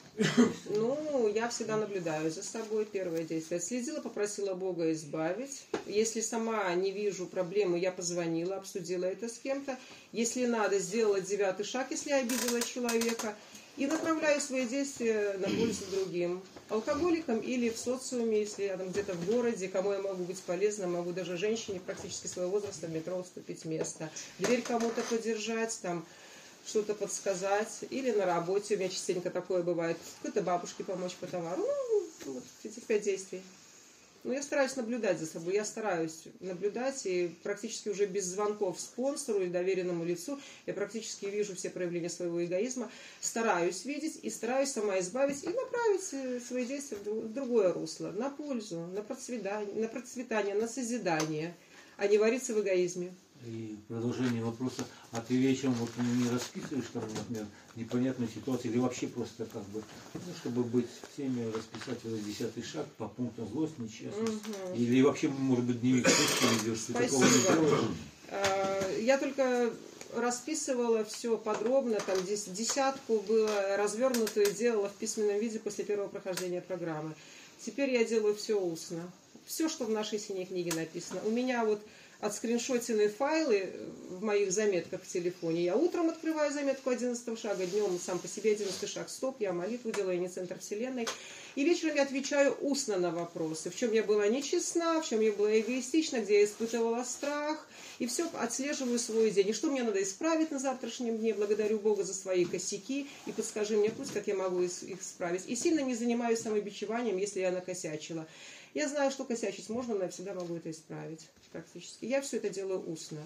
Ну, я всегда наблюдаю за собой, первое действие. Отследила, попросила Бога избавить. Если сама не вижу проблемы, я позвонила, обсудила это с кем-то. Если надо, сделала 9-й шаг, если я обидела человека. И направляю свои действия на пользу другим. Алкоголикам или в социуме, если я там где-то в городе, кому я могу быть полезна, могу даже женщине практически своего возраста в метро уступить место. Дверь кому-то подержать, там что-то подсказать. Или на работе, у меня частенько такое бывает, какой-то бабушке помочь по товару. Ну, вот этих 5 действий. Но я стараюсь наблюдать за собой, я стараюсь наблюдать, и практически уже без звонков спонсору и доверенному лицу я практически вижу все проявления своего эгоизма, стараюсь видеть и стараюсь сама избавить и направить свои действия в другое русло, на пользу, на процветание, на созидание, а не вариться в эгоизме. И продолжение вопроса, а ты вечером вот не расписываешь там, например, непонятную ситуацию, или вообще просто как бы, ну, чтобы быть в теме, расписать этот 10-й шаг по пунктам злость, нечестность, или вообще, может быть, дневник ведешь, ты такого не делаешь? Я только расписывала все подробно, там десятку было развернутую, делала в письменном виде после первого прохождения программы. Теперь я делаю все устно. Все, что в нашей синей книге написано. У меня вот отскриншотенные файлы в моих заметках в телефоне. Я утром открываю заметку 11-го шага, днем сам по себе 11-й шаг. Стоп, я молитву делаю, не центр вселенной. И вечером я отвечаю устно на вопросы. В чем я была нечестна, в чем я была эгоистична, где я испытывала страх. И все отслеживаю свой день. И что мне надо исправить на завтрашнем дне. Благодарю Бога за свои косяки. И подскажи мне пусть, как я могу их исправить. И сильно не занимаюсь самобичеванием, если я накосячила. Я знаю, что косячить можно, но я всегда могу это исправить. Практически. Я все это делаю устно.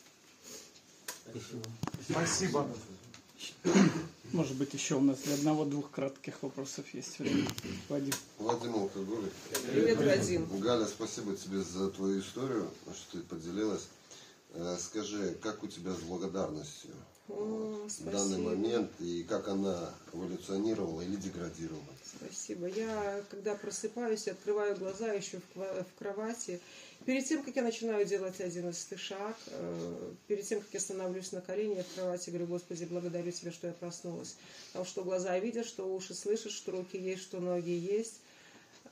Спасибо. Может быть, еще у нас для одного-двух кратких вопросов есть время. Вадим. Вадим Алкоголик. Привет, Вадим. Галя, спасибо тебе за твою историю, что ты поделилась. Скажи, как у тебя с благодарностью в данный момент, и как она эволюционировала или деградировала? Спасибо. Я, когда просыпаюсь, открываю глаза еще в кровати. Перед тем, как я начинаю делать 11-й шаг, перед тем, как я становлюсь на колени, я в кровати говорю: Господи, благодарю Тебя, что я проснулась. Потому что глаза видят, что уши слышат, что руки есть, что ноги есть.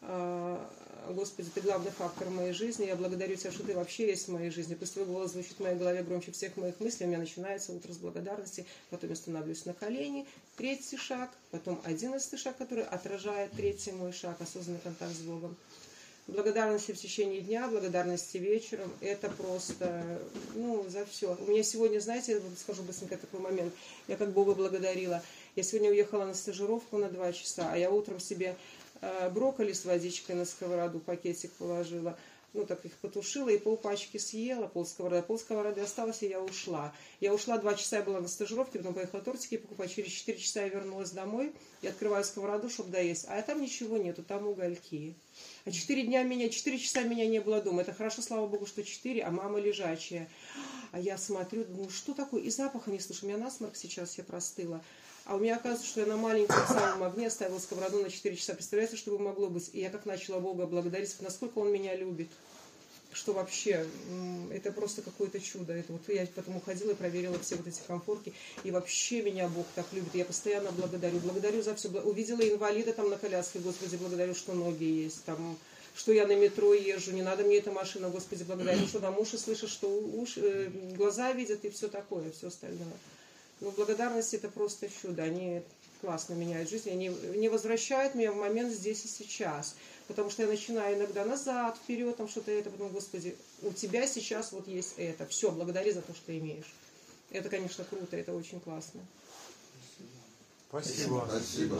Господи, Ты главный фактор в моей жизни. Я благодарю Тебя, что Ты вообще есть в моей жизни. Пусть Твой голос звучит в моей голове громче всех моих мыслей. У меня начинается утро с благодарности. Потом я становлюсь на колени. 3-й шаг. Потом 11-й шаг, который отражает 3-й мой шаг. Осознанный контакт с Богом. Благодарности в течение дня, благодарности вечером. Это просто, за все. У меня сегодня, знаете, я скажу быстренько такой момент. Я как Бога благодарила. Я сегодня уехала на стажировку на 2 часа, а я утром себе брокколи с водичкой на сковороду, пакетик положила, так их потушила и полпачки съела, полсковороды осталось, и я ушла. Я ушла 2 часа, я была на стажировке, потом поехала тортики покупать, через 4 часа я вернулась домой, и открываю сковороду, чтобы доесть, а там ничего нету, там угольки. А 4 часа меня не было дома. Это хорошо, слава Богу, что 4, а мама лежачая. А я смотрю, думаю, что такое? И запаха не слышу. У меня насморк сейчас, я простыла. А у меня оказывается, что я на маленьком самом огне оставила сковороду на 4 часа. Представляете, что бы могло быть? И я как начала Бога благодарить, насколько Он меня любит. Что вообще, это просто какое-то чудо. Это вот я потом уходила и проверила все вот эти комфорки. И вообще меня Бог так любит. Я постоянно благодарю. Благодарю за все. Увидела инвалида там на коляске. Господи, благодарю, что ноги есть. Там, что я на метро езжу. Не надо мне эта машина. Господи, благодарю, что там уши слышат, что глаза видят и все такое, все остальное. Но благодарность это просто чудо. Они классно меняют жизнь. Они не возвращают меня в момент здесь и сейчас. Потому что я начинаю иногда назад, вперед, там что-то это, потом, Господи, у тебя сейчас вот есть это. Все, благодари за то, что имеешь. Это, конечно, круто, это очень классно. Спасибо. Спасибо.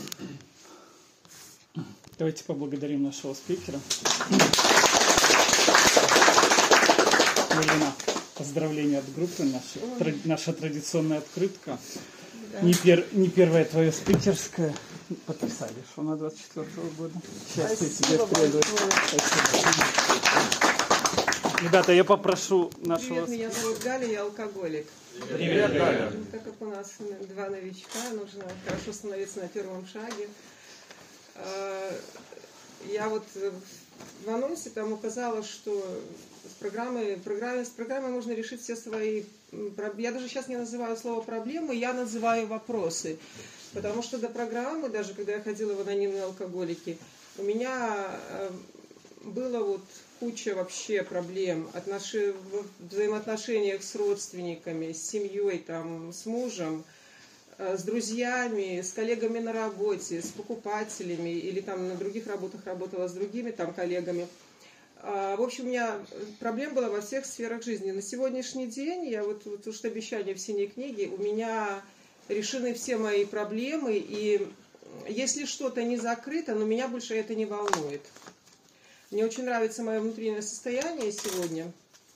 Давайте поблагодарим нашего спикера. Елена, поздравления от группы нашей. Наша традиционная открытка. Да. Не первая твоя спикерская. Потрясали, что на 24-го года. Счастья тебе вперед. Ребята, я попрошу нашего... Привет, меня зовут Галя, я алкоголик. Привет, Галя. Так как у нас 2 новичка, нужно хорошо становиться на первом шаге. Я вот в анонсе там указала, что с программой можно решить все свои... Я даже сейчас не называю слово проблемы, я называю вопросы. Потому что до программы, даже когда я ходила в анонимные алкоголики, у меня было вот куча вообще проблем в взаимоотношениях с родственниками, с семьей, там, с мужем, с друзьями, с коллегами на работе, с покупателями, или там на других работах работала с другими там коллегами. В общем, у меня проблем было во всех сферах жизни. На сегодняшний день, я вот уж обещание в синей книге, у меня решены все мои проблемы, и если что-то не закрыто, но меня больше это не волнует. Мне очень нравится мое внутреннее состояние сегодня.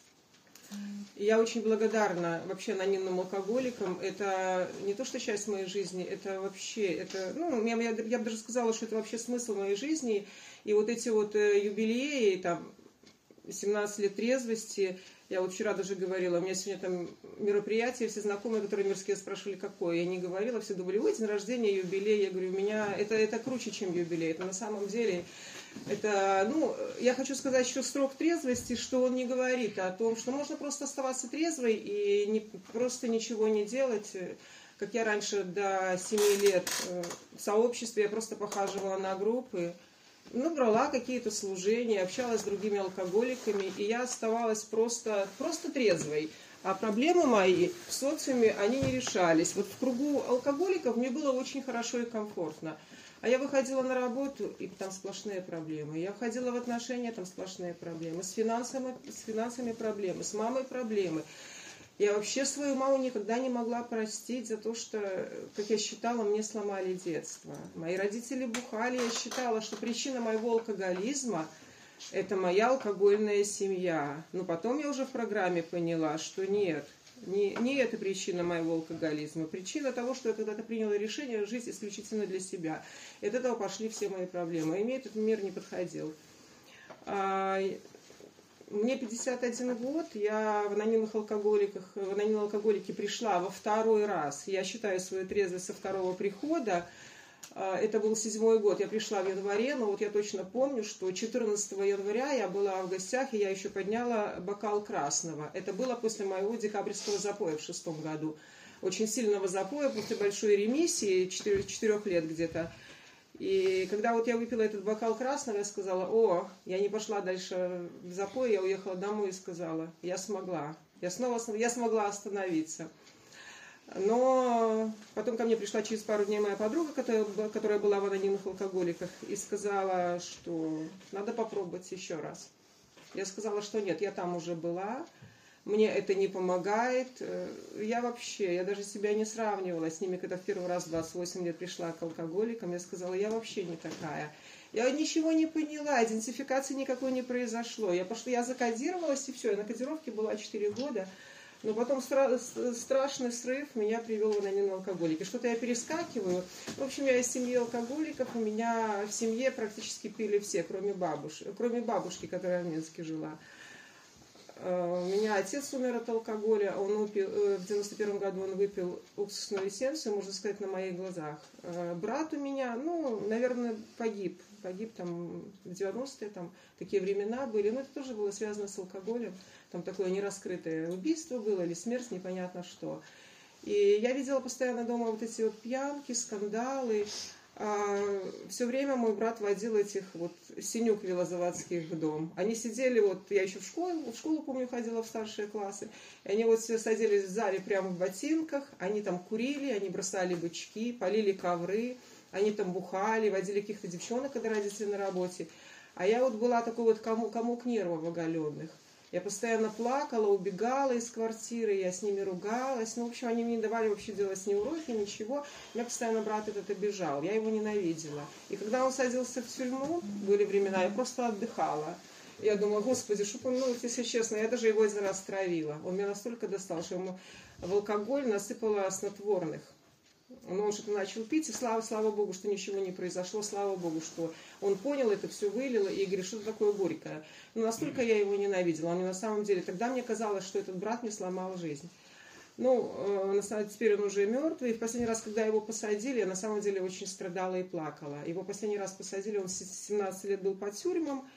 И я очень благодарна вообще анонимным алкоголикам. Это не то, что часть моей жизни, это вообще, я бы даже сказала, что это вообще смысл моей жизни. И вот эти вот юбилеи, там, 17 лет трезвости, я вот вчера даже говорила, у меня сегодня там мероприятие, все знакомые, которые мирские, спрашивали, какое. Я не говорила, все думали, ой, день рождения, юбилей. Я говорю, у меня это круче, чем юбилей. Это на самом деле, это, я хочу сказать, что срок трезвости, что он не говорит о том, что можно просто оставаться трезвой и просто ничего не делать. Как я раньше до 7 лет в сообществе, я просто похаживала на группы, брала какие-то служения, общалась с другими алкоголиками, и я оставалась просто трезвой. А проблемы мои в социуме, они не решались. Вот в кругу алкоголиков мне было очень хорошо и комфортно. А я выходила на работу, и там сплошные проблемы. Я входила в отношения, там сплошные проблемы. С финансами проблемы, с мамой проблемы. Я вообще свою маму никогда не могла простить за то, что, как я считала, мне сломали детство. Мои родители бухали, я считала, что причина моего алкоголизма – это моя алкогольная семья. Но потом я уже в программе поняла, что нет, не это причина моего алкоголизма. Причина того, что я когда-то приняла решение жить исключительно для себя. И от этого пошли все мои проблемы. И мне этот мир не подходил. Мне 51 год, я в анонимном алкоголике пришла во 2-й раз. Я считаю свою трезвость со 2-го прихода. Это был 7-й год, я пришла в январе, но вот я точно помню, что 14 января я была в гостях, и я еще подняла бокал красного. Это было после моего декабрьского запоя в 6-м году. Очень сильного запоя, после большой ремиссии, 4 лет где-то. И когда вот я выпила этот бокал красного, я сказала: о, я не пошла дальше в запой, я уехала домой и сказала: я смогла. Я смогла остановиться. Но потом ко мне пришла через пару дней моя подруга, которая была в анонимных алкоголиках, и сказала, что надо попробовать еще раз. Я сказала, что нет, я там уже была, мне это не помогает. Я даже себя не сравнивала с ними, когда в первый раз в 28 лет пришла к алкоголикам. Я сказала: я вообще не такая. Я ничего не поняла, идентификации никакой не произошло. Я закодировалась, и все. Я на кодировке была 4 года. Но потом страшный срыв меня привел в анонимные алкоголики. Что-то я перескакиваю. В общем, я из семьи алкоголиков. У меня в семье практически пили все, кроме бабушки, которая в Минске жила. У меня отец умер от алкоголя. В 91 году он выпил уксусную эссенцию, можно сказать, на моих глазах. Брат у меня, наверное, погиб. Погиб там в 90-е, там такие времена были. Но это тоже было связано с алкоголем. Там такое нераскрытое убийство было или смерть, непонятно что. И я видела постоянно дома вот эти вот пьянки, скандалы. Все время мой брат водил этих вот синюк велозаводских в дом. Они сидели, я еще в школу, помню, ходила в старшие классы. И они все садились в зале прямо в ботинках. Они там курили, они бросали бычки, полили ковры. Они там бухали, водили каких-то девчонок, когда родители на работе. А я была такой комок нервов оголенных. Я постоянно плакала, убегала из квартиры, я с ними ругалась. В общем, они мне не давали вообще делать ни уроки, ничего. Меня постоянно брат этот обижал, я его ненавидела. И когда он садился в тюрьму, были времена, я просто отдыхала. Я думала: господи, чтобы он, если честно, я даже его один раз травила. Он меня настолько достал, что ему в алкоголь насыпала снотворных. Он что-то начал пить, и слава Богу, что ничего не произошло, слава Богу, что он понял это, все вылило, и говорит: что такое горькое. Но настолько я его ненавидела. Он на самом деле, тогда мне казалось, что этот брат мне сломал жизнь. Теперь он уже мертвый, и в последний раз, когда его посадили, я на самом деле очень страдала и плакала. Его последний раз посадили, он 17 лет был по тюрьмам,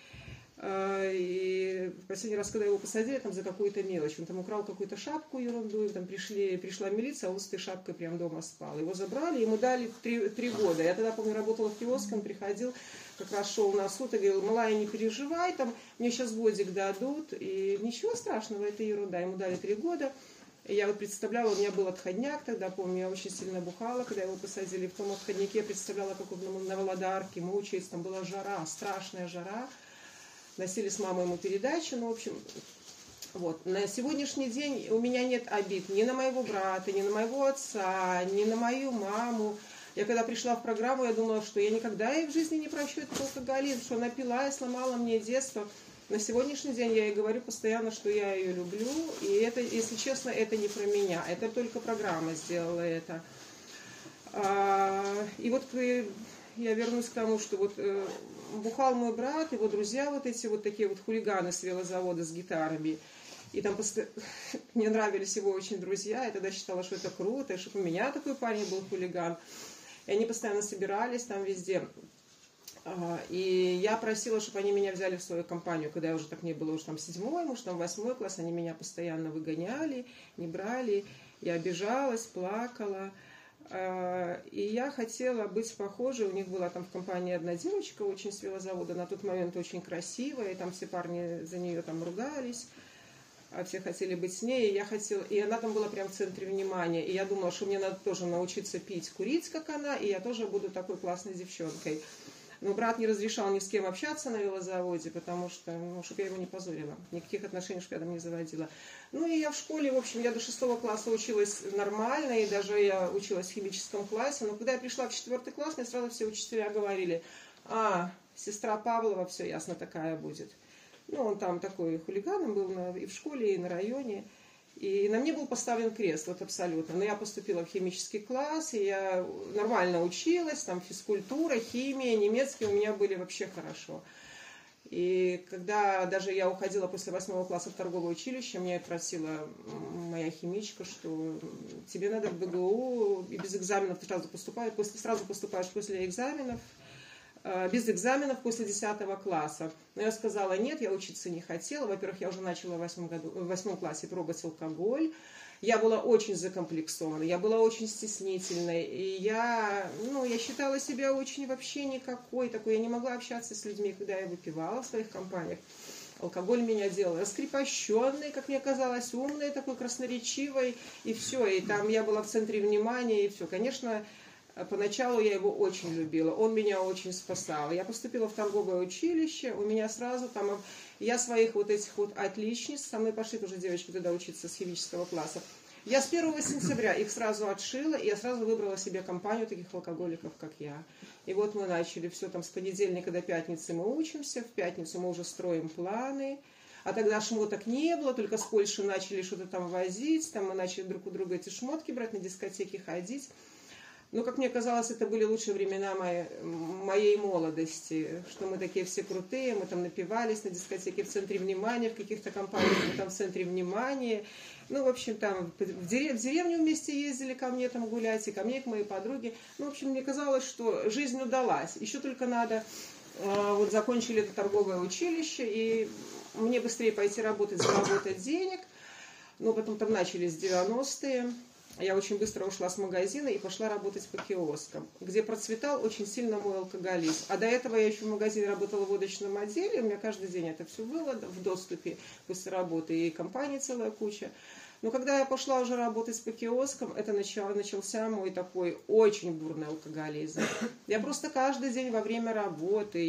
и в последний раз, когда его посадили, там за какую-то мелочь, он там украл какую-то шапку ерунду, там пришла милиция, а он с этой шапкой прямо дома спал. Его забрали, ему дали 3 года. Я тогда, помню, работала в киоске, он приходил, как раз шел на суд и говорил: малая, не переживай, там, мне сейчас годик дадут, и ничего страшного, это ерунда. Ему дали 3 года. И я представляла, у меня был отходняк тогда, помню, я очень сильно бухала, когда его посадили в том отходняке, я представляла, как он на Володарке мучается, там была жара, страшная жара. Носили с мамой ему передачи, в общем, На сегодняшний день у меня нет обид ни на моего брата, ни на моего отца, ни на мою маму. Я когда пришла в программу, я думала, что я никогда ей в жизни не прощу этот алкоголизм, что она пила и сломала мне детство. На сегодняшний день я ей говорю постоянно, что я ее люблю, и это, если честно, это не про меня, это только программа сделала это. И я вернусь к тому, что бухал мой брат, его друзья такие хулиганы с велозавода с гитарами. И там мне нравились его очень друзья, я тогда считала, что это круто, и чтобы у меня такой парень был хулиган. И они постоянно собирались там везде. И я просила, чтобы они меня взяли в свою компанию, когда я уже так не было, уже там 7-й, может там 8-й класс, они меня постоянно выгоняли, не брали. Я обижалась, плакала. И я хотела быть похожей. У них была там в компании одна девочка очень с велозавода, на тот момент очень красивая, и там все парни за нее там ругались, а все хотели быть с ней, и она там была прям в центре внимания, и я думала, что мне надо тоже научиться пить, курить, как она, и я тоже буду такой классной девчонкой. Но брат не разрешал ни с кем общаться на велозаводе, потому что, чтобы я его не позорила, никаких отношений, чтобы я там не заводила. И я в школе, в общем, я до 6 класса училась нормально, и даже я училась в химическом классе, но когда я пришла в 4 класс, мне сразу все учителя говорили: сестра Павлова, все ясно, такая будет. Он там такой хулиганом был и в школе, и на районе. И на мне был поставлен крест, абсолютно. Но я поступила в химический класс, и я нормально училась, там физкультура, химия, немецкий у меня были вообще хорошо. И когда даже я уходила после 8 класса в торговое училище, меня просила моя химичка, что тебе надо в БГУ, и без экзаменов ты сразу поступаешь после экзаменов без экзаменов после 10 класса. Но я сказала нет, я учиться не хотела. Во-первых, я уже начала в 8 классе пробовать алкоголь. Я была очень закомплексована, я была очень стеснительной. И я считала себя очень вообще никакой такой. Я не могла общаться с людьми, когда я выпивала в своих компаниях. Алкоголь меня делал раскрепощенной, как мне казалось, умной, такой красноречивой. И все. И там я была в центре внимания, и все. Конечно, поначалу я его очень любила, он меня очень спасал. Я поступила в торговое училище, у меня сразу там, я своих вот этих вот отличниц, со мной пошли тоже девочки туда учиться с химического класса. Я с 1 сентября их сразу отшила, и я сразу выбрала себе компанию таких алкоголиков, как я. И вот мы начали все там с понедельника до пятницы мы учимся, в пятницу мы уже строим планы. А тогда шмоток не было, только с Польши начали что-то там возить, там мы начали друг у друга эти шмотки брать, на дискотеки ходить. Но, как мне казалось, это были лучшие времена моей молодости, что мы такие все крутые, мы там напивались на дискотеке в центре внимания, в каких-то компаниях мы там в центре внимания. Ну, в общем, там в деревню вместе ездили ко мне там гулять, и ко мне, и к моей подруге. Ну, в общем, мне казалось, что жизнь удалась. Еще только надо, вот закончили это торговое училище, и мне быстрее пойти работать, заработать денег. Но потом там начались 90-е. Я очень быстро ушла с магазина и пошла работать по киоскам, где процветал очень сильно мой алкоголизм. А до этого я еще в магазине работала в водочном отделе, у меня каждый день это все было в доступе после работы, и компании целая куча. Но когда я пошла уже работать по киоскам, это начался мой такой очень бурный алкоголизм. Я просто каждый день во время работы,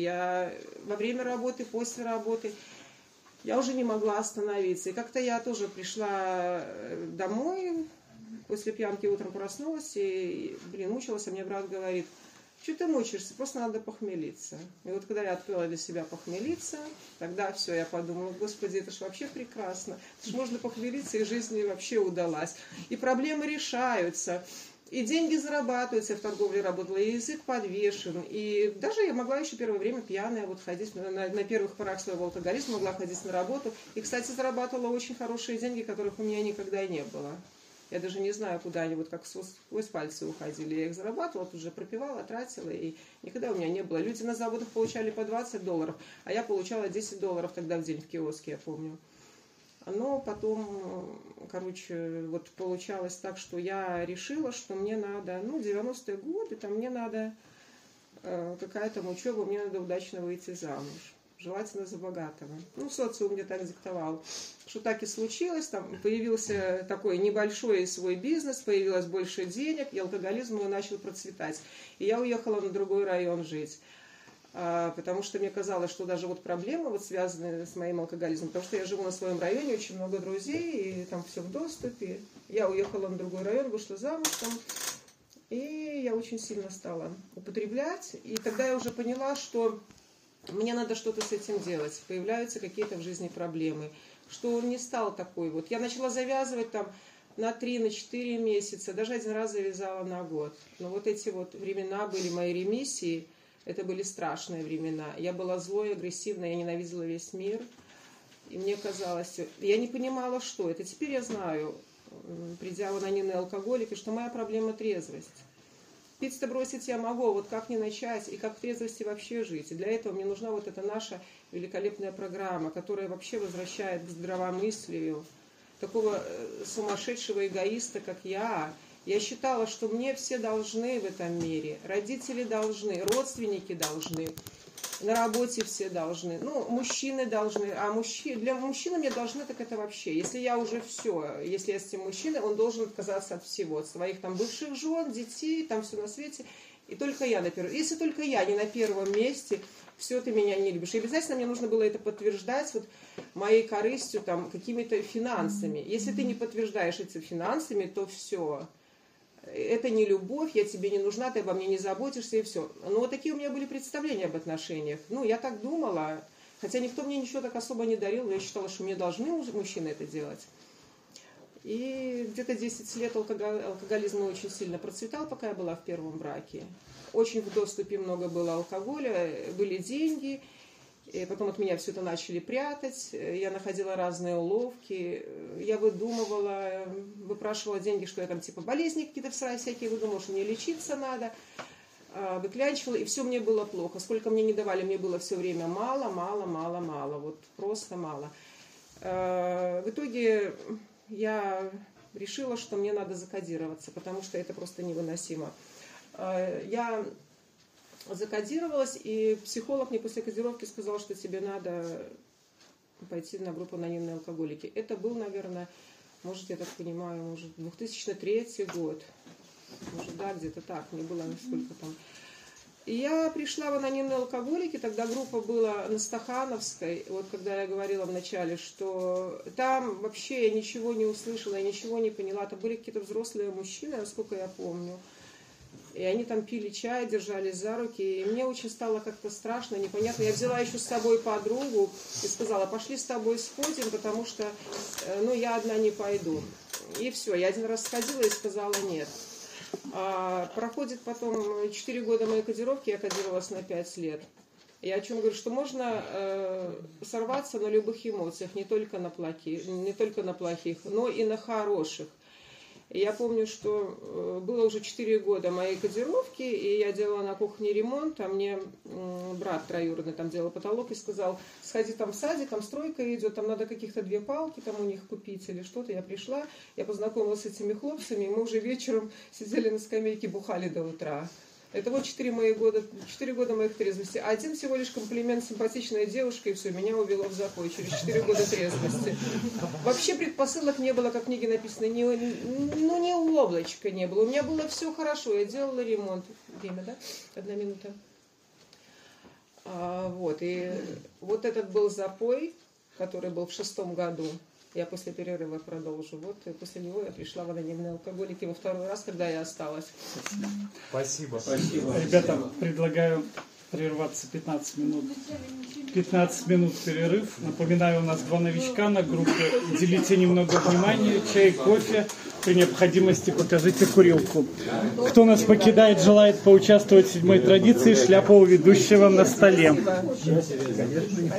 после работы, я уже не могла остановиться. И как-то я тоже пришла домой, после пьянки утром проснулась и, мучилась, а мне брат говорит, что ты мучаешься, просто надо похмелиться. И вот когда я открыла для себя похмелиться, тогда все, я подумала, господи, это ж вообще прекрасно. Это ж можно похмелиться, и жизнь вообще удалась. И проблемы решаются, и деньги зарабатываются, я в торговле работала, и язык подвешен. И даже я могла еще первое время пьяная вот ходить, на первых порах своего алкоголизма могла ходить на работу. И, кстати, зарабатывала очень хорошие деньги, которых у меня никогда не было. Я даже не знаю, куда они вот как сквозь пальцы уходили. Я их зарабатывала, тут же пропивала, тратила, и никогда у меня не было. Люди на заводах получали по $20, а я получала $10 тогда в день в киоске, я помню. Но потом, вот получалось так, что я решила, что мне надо, 90-е годы, там мне надо какая-то учеба, мне надо удачно выйти замуж. Желательно за богатого. Социум мне так диктовал. Что так и случилось. Там появился такой небольшой свой бизнес, появилось больше денег, и алкоголизм мой начал процветать. И я уехала на другой район жить. Потому что мне казалось, что даже вот проблемы связанные с моим алкоголизмом, потому что я живу на своем районе, очень много друзей, и там все в доступе. Я уехала на другой район, вышла замуж там. И я очень сильно стала употреблять. И тогда я уже поняла, что мне надо что-то с этим делать. Появляются какие-то в жизни проблемы. Что он не стал такой вот. Я начала завязывать там на 3-4 месяца. Даже один раз завязала на год. Но вот эти вот времена были моей ремиссии. Это были страшные времена. Я была злой, агрессивной, я ненавидела весь мир. И мне казалось... Я не понимала, что это. Теперь я знаю, придя в анонимные алкоголики, что моя проблема трезвость. Пить-то бросить я могу, вот как не начать и как в трезвости вообще жить. И для этого мне нужна вот эта наша великолепная программа, которая вообще возвращает к здравомыслию такого сумасшедшего эгоиста, как я. Я считала, что мне все должны в этом мире. Родители должны, родственники должны, на работе все должны. Мужчины должны. А для мужчины мне должны, так это вообще. Если я уже все, если я с этим мужчиной, он должен отказаться от всего. От своих там бывших жен, детей, там все на свете. И только я на первом. Если только я не на первом месте, все, ты меня не любишь. И обязательно мне нужно было это подтверждать вот моей корыстью, там, какими-то финансами. Если ты не подтверждаешь эти финансами, то все. Это не любовь, я тебе не нужна, ты обо мне не заботишься, и все. Но вот такие у меня были представления об отношениях. Я так думала, хотя никто мне ничего так особо не дарил, я считала, что мне должны мужчины это делать. И где-то 10 лет алкоголизм очень сильно процветал, пока я была в первом браке. Очень в доступе много было алкоголя, были деньги. И потом от меня все это начали прятать, я находила разные уловки, я выпрашивала деньги, что я там типа болезни какие-то всякие выдумала, что мне лечиться надо. выклянчивала, и все мне было плохо. Сколько мне не давали, мне было все время мало, вот просто мало. В итоге я решила, что мне надо закодироваться, потому что это просто невыносимо. Я закодировалась, и психолог мне после кодировки сказал, что тебе надо пойти на группу анонимные алкоголики. Это был, наверное, может, я так понимаю, может, 2003 год. Может, да, где-то так, не было сколько там. И я пришла в анонимные алкоголики, тогда группа была на Стахановской, вот когда я говорила вначале, что там вообще я ничего не услышала, я ничего не поняла, там были какие-то взрослые мужчины, насколько я помню, и они там пили чай, держались за руки, и мне очень стало как-то страшно, непонятно. Я взяла еще с собой подругу и сказала, пошли с тобой сходим, потому что, ну, я одна не пойду. И все, я один раз сходила и сказала нет. Проходит потом 4 года моей кодировки, я кодировалась на 5 лет. Я о чем говорю, что можно сорваться на любых эмоциях, не только на плохих, но и на хороших. И я помню, что было уже 4 года моей кодировки, и я делала на кухне ремонт, а мне брат троюродный там делал потолок и сказал, сходи там в садик, там стройка идет, там надо каких-то 2 палки там у них купить или что-то. Я пришла, я познакомилась с этими хлопцами, и мы уже вечером сидели на скамейке, бухали до утра. Это вот 4 года моих трезвости. Один всего лишь комплимент, симпатичная девушка, и все, меня увело в запой через 4 года трезвости. Вообще предпосылок не было, как в книге написано, ни облачка не было. У меня было все хорошо, я делала ремонт. Время, да? 1 минута. Вот, и вот этот был запой, который был в 6 году. Я после перерыва продолжу. Вот, и после него я пришла в анонимные алкоголики во 2-й раз, когда я осталась. Спасибо. Ребята, предлагаю прерваться 15 минут. 15 минут перерыв. Напоминаю, у нас 2 новичка на группе. Уделите немного внимания, чай, кофе. При необходимости покажите курилку. Кто нас покидает, желает поучаствовать в 7-й традиции, шляпа у ведущего на столе.